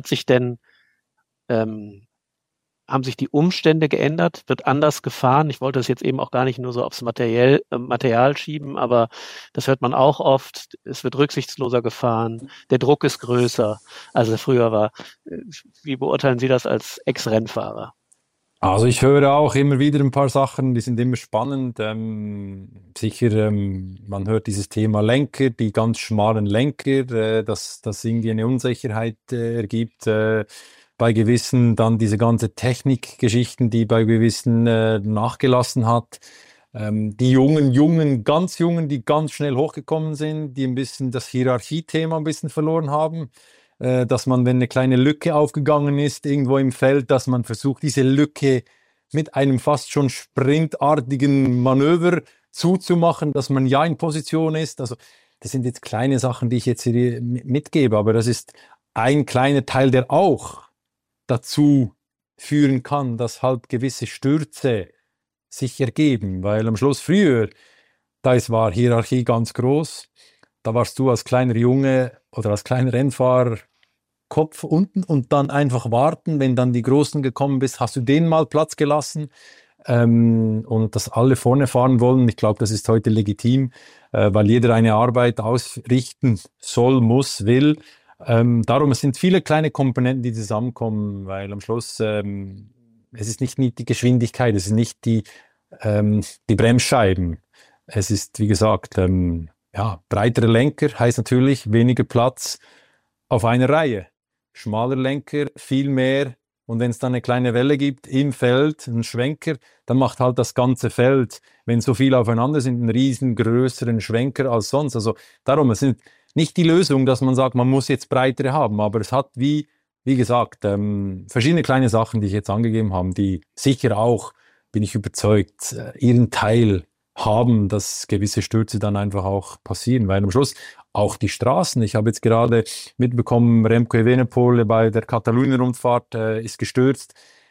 Haben sich die Umstände geändert? Wird anders gefahren? Ich wollte das jetzt eben auch gar nicht nur so aufs Material schieben, aber das hört man auch oft. Es wird rücksichtsloser gefahren. Der Druck ist größer, als er früher war. Wie beurteilen Sie das als Ex-Rennfahrer? Also ich höre auch immer wieder ein paar Sachen, die sind immer spannend. Sicher, man hört dieses Thema Lenker, die ganz schmalen Lenker, dass das irgendwie eine Unsicherheit ergibt. Bei gewissen dann diese ganze Technikgeschichten, die bei gewissen nachgelassen hat. Die ganz Jungen, die ganz schnell hochgekommen sind, die ein bisschen das Hierarchiethema ein bisschen verloren haben. Dass man, wenn eine kleine Lücke aufgegangen ist, irgendwo im Feld, dass man versucht, diese Lücke mit einem fast schon sprintartigen Manöver zuzumachen, dass man ja in Position ist. Also das sind jetzt kleine Sachen, die ich jetzt hier mitgebe, aber das ist ein kleiner Teil, der auch dazu führen kann, dass halt gewisse Stürze sich ergeben, weil am Schluss früher, war Hierarchie ganz groß, da warst du als kleiner Junge oder als kleiner Rennfahrer Kopf unten und dann einfach warten, wenn dann die Großen gekommen bist, hast du denen mal Platz gelassen und dass alle vorne fahren wollen. Ich glaube, das ist heute legitim, weil jeder eine Arbeit ausrichten soll, muss, will. Darum, es sind viele kleine Komponenten, die zusammenkommen, weil am Schluss es ist nicht die Geschwindigkeit, es ist nicht die Bremsscheiben. Es ist, wie gesagt, breitere Lenker heißt natürlich weniger Platz auf einer Reihe. Schmaler Lenker, viel mehr. Und wenn es dann eine kleine Welle gibt im Feld, einen Schwenker, dann macht halt das ganze Feld, wenn so viele aufeinander sind, einen riesengrößeren Schwenker als sonst. Also darum, es sind nicht die Lösung, dass man sagt, man muss jetzt breitere haben, aber es hat wie gesagt, verschiedene kleine Sachen, die ich jetzt angegeben habe, die sicher auch, bin ich überzeugt, ihren Teil haben, dass gewisse Stürze dann einfach auch passieren, weil am Schluss auch die Straßen, ich habe jetzt gerade mitbekommen, Remco Evenepoel bei der Katalonien-Rundfahrt ist gestürzt,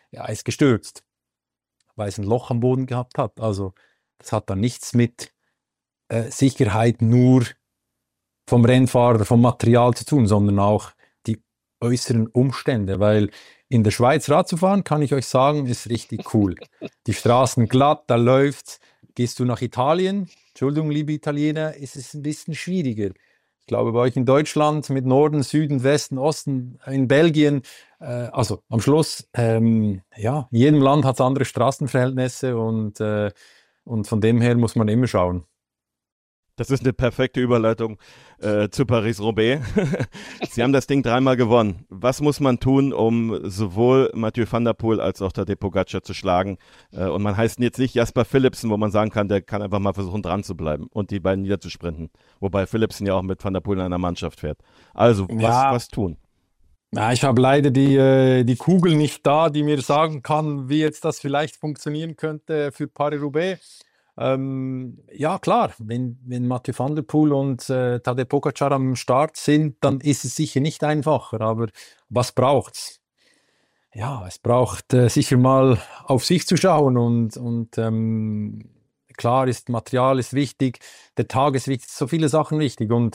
weil es ein Loch am Boden gehabt hat, also das hat dann nichts mit Sicherheit nur vom Rennfahrer, vom Material zu tun, sondern auch die äußeren Umstände, weil in der Schweiz Rad zu fahren, kann ich euch sagen, ist richtig cool. Die Straßen glatt, da läuft's. Gehst du nach Italien, Entschuldigung, liebe Italiener, ist es ein bisschen schwieriger. Ich glaube, bei euch in Deutschland mit Norden, Süden, Westen, Osten, in Belgien, also am Schluss, in jedem Land hat es andere Straßenverhältnisse und von dem her muss man immer schauen. Das ist eine perfekte Überleitung zu Paris-Roubaix. Sie haben das Ding 3-mal gewonnen. Was muss man tun, um sowohl Mathieu van der Poel als auch Tadej Pogacar zu schlagen? Und man heißt jetzt nicht Jasper Philipsen, wo man sagen kann, der kann einfach mal versuchen, dran zu bleiben und die beiden niederzusprinten. Wobei Philipsen ja auch mit Van der Poel in einer Mannschaft fährt. Also, was tun? Ja, ich habe leider die Kugel nicht da, die mir sagen kann, wie jetzt das vielleicht funktionieren könnte für Paris-Roubaix. Ja, klar, wenn Mathieu van der Poel und Tadej Pogacar am Start sind, dann ist es sicher nicht einfacher. Aber was braucht's? Ja, es braucht sicher mal auf sich zu schauen und klar ist, Material ist wichtig, der Tag ist wichtig, so viele Sachen wichtig und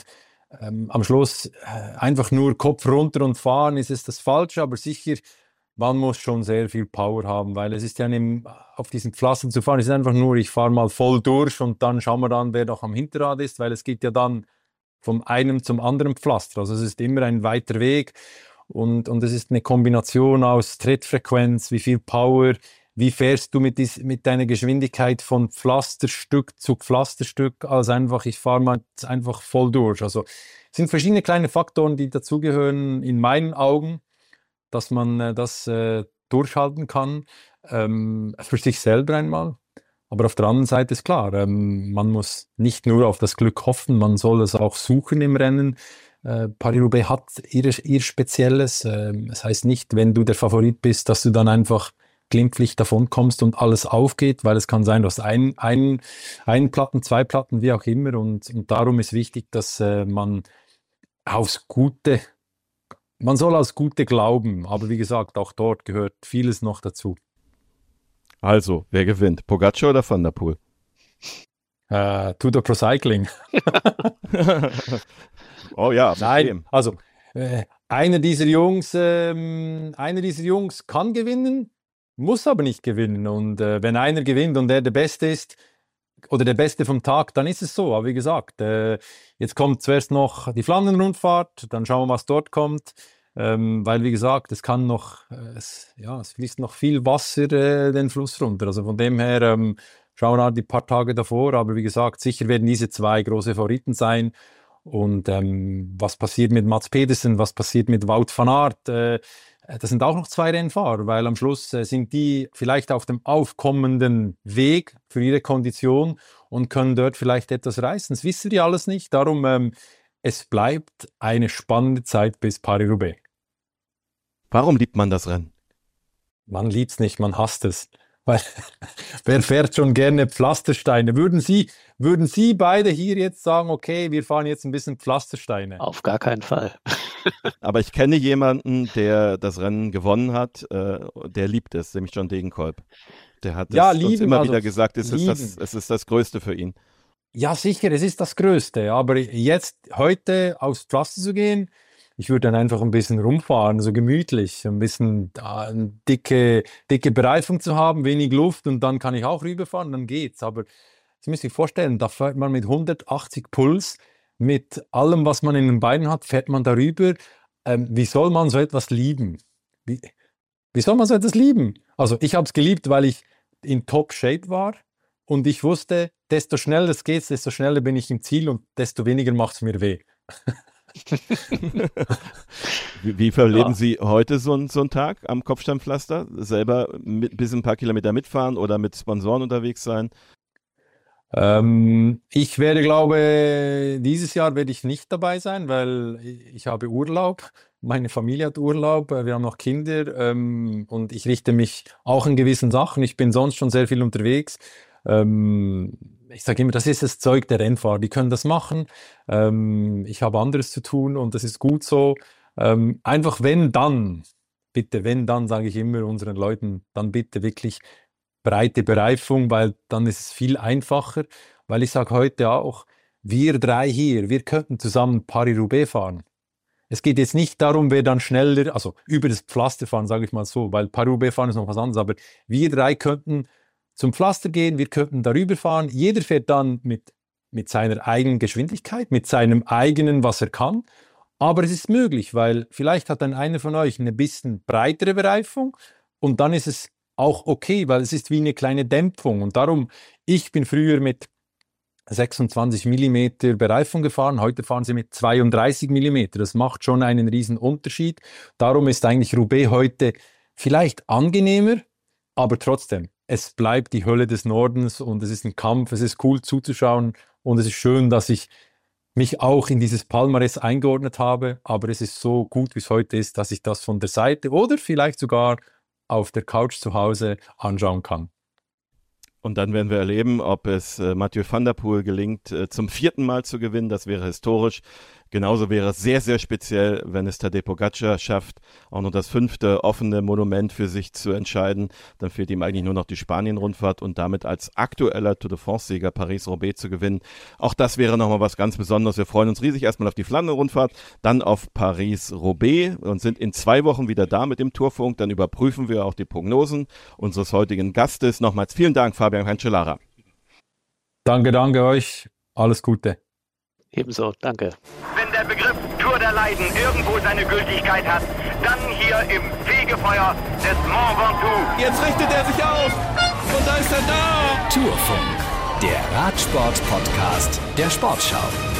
Am Schluss einfach nur Kopf runter und fahren, ist es das Falsche, aber sicher, man muss schon sehr viel Power haben, weil es ist ja nicht, auf diesen Pflastern zu fahren, es ist einfach nur, ich fahre mal voll durch und dann schauen wir dann, wer noch am Hinterrad ist, weil es geht ja dann vom einen zum anderen Pflaster. Also es ist immer ein weiter Weg und es ist eine Kombination aus Trittfrequenz, wie viel Power, wie fährst du mit deiner Geschwindigkeit von Pflasterstück zu Pflasterstück, als einfach, ich fahre mal einfach voll durch. Also es sind verschiedene kleine Faktoren, die dazugehören in meinen Augen, dass man das durchhalten kann, für sich selber einmal. Aber auf der anderen Seite ist klar, man muss nicht nur auf das Glück hoffen, man soll es auch suchen im Rennen. Paris-Roubaix hat ihr Spezielles. Das heißt nicht, wenn du der Favorit bist, dass du dann einfach glimpflich davonkommst und alles aufgeht, weil es kann sein, du hast einen Platten, 2 Platten, wie auch immer. Und darum ist wichtig, dass man soll aufs Gute glauben. Aber wie gesagt, auch dort gehört vieles noch dazu. Also, wer gewinnt? Pogacar oder Van der Poel? Tudor Pro Cycling. Oh ja, nein, also einer dieser Jungs kann gewinnen, muss aber nicht gewinnen. Und wenn einer gewinnt und der Beste ist oder der Beste vom Tag, dann ist es so. Aber wie gesagt, jetzt kommt zuerst noch die Flandern-Rundfahrt, dann schauen wir, was dort kommt. Weil, wie gesagt, es fließt noch viel Wasser den Fluss runter. Also von dem her schauen wir die paar Tage davor. Aber wie gesagt, sicher werden diese 2 große Favoriten sein. Und was passiert mit Mats Pedersen, was passiert mit Wout van Aert? Das sind auch noch 2 Rennfahrer, weil am Schluss sind die vielleicht auf dem aufkommenden Weg für ihre Kondition und können dort vielleicht etwas reißen. Das wissen die alles nicht. Darum, es bleibt eine spannende Zeit bis Paris-Roubaix. Warum liebt man das Rennen? Man liebt es nicht, man hasst es. Weil wer fährt schon gerne Pflastersteine? Würden Sie beide hier jetzt sagen, okay, wir fahren jetzt ein bisschen Pflastersteine? Auf gar keinen Fall. Aber ich kenne jemanden, der das Rennen gewonnen hat, der liebt es, nämlich John Degenkolb. Der hat uns immer wieder gesagt, es ist das Größte für ihn. Ja, sicher, es ist das Größte. Aber heute aufs Pflaster zu gehen, ich würde dann einfach ein bisschen rumfahren, so gemütlich, ein bisschen eine dicke Bereifung zu haben, wenig Luft und dann kann ich auch rüberfahren, dann geht's. Aber Sie müssen sich vorstellen, da fährt man mit 180 Puls, mit allem, was man in den Beinen hat, fährt man darüber. Wie soll man so etwas lieben? Wie soll man so etwas lieben? Also ich habe es geliebt, weil ich in Top-Shape war und ich wusste, desto schneller es geht, desto schneller bin ich im Ziel und desto weniger macht es mir weh. Wie verleben Sie heute so einen Tag am Kopfsteinpflaster? Selber bis ein paar Kilometer mitfahren oder mit Sponsoren unterwegs sein? Ich glaube, dieses Jahr werde ich nicht dabei sein, weil ich habe Urlaub. Meine Familie hat Urlaub, wir haben noch Kinder und ich richte mich auch in gewissen Sachen. Ich bin sonst schon sehr viel unterwegs. Ich sage immer, das ist das Zeug der Rennfahrer, die können das machen. Ich habe anderes zu tun und das ist gut so. Einfach wenn dann, sage ich immer unseren Leuten, dann bitte wirklich breite Bereifung, weil dann ist es viel einfacher. Weil ich sage heute auch, wir 3 hier, wir könnten zusammen Paris-Roubaix fahren. Es geht jetzt nicht darum, wer dann schneller, also über das Pflaster fahren, sage ich mal so, weil Paris-Roubaix fahren ist noch was anderes, aber wir 3 könnten zum Pflaster gehen, wir könnten darüber fahren. Jeder fährt dann mit seiner eigenen Geschwindigkeit, mit seinem eigenen, was er kann. Aber es ist möglich, weil vielleicht hat dann einer von euch eine bisschen breitere Bereifung und dann ist es auch okay, weil es ist wie eine kleine Dämpfung. Und darum, ich bin früher mit 26 mm Bereifung gefahren, heute fahren sie mit 32 mm. Das macht schon einen riesen Unterschied. Darum ist eigentlich Roubaix heute vielleicht angenehmer, aber trotzdem, es bleibt die Hölle des Nordens und es ist ein Kampf, es ist cool zuzuschauen und es ist schön, dass ich mich auch in dieses Palmares eingeordnet habe, aber es ist so gut, wie es heute ist, dass ich das von der Seite oder vielleicht sogar auf der Couch zu Hause anschauen kann. Und dann werden wir erleben, ob es Mathieu van der Poel gelingt, zum 4. Mal zu gewinnen. Das wäre historisch. Genauso wäre es sehr, sehr speziell, wenn es Tadej Pogačar schafft, auch noch das 5. offene Monument für sich zu entscheiden. Dann fehlt ihm eigentlich nur noch die Spanien-Rundfahrt und damit als aktueller Tour de France-Sieger Paris-Roubaix zu gewinnen. Auch das wäre nochmal was ganz Besonderes. Wir freuen uns riesig erstmal auf die Flandern-Rundfahrt, dann auf Paris-Roubaix und sind in 2 Wochen wieder da mit dem Tourfunk. Dann überprüfen wir auch die Prognosen unseres heutigen Gastes. Nochmals vielen Dank, Fabian Cancellara. Danke euch. Alles Gute. Ebenso, danke. Wenn der Begriff Tour der Leiden irgendwo seine Gültigkeit hat, dann hier im Fegefeuer des Mont Ventoux. Jetzt richtet er sich auf und da ist er da. Tourfunk, der Radsport-Podcast der Sportschau.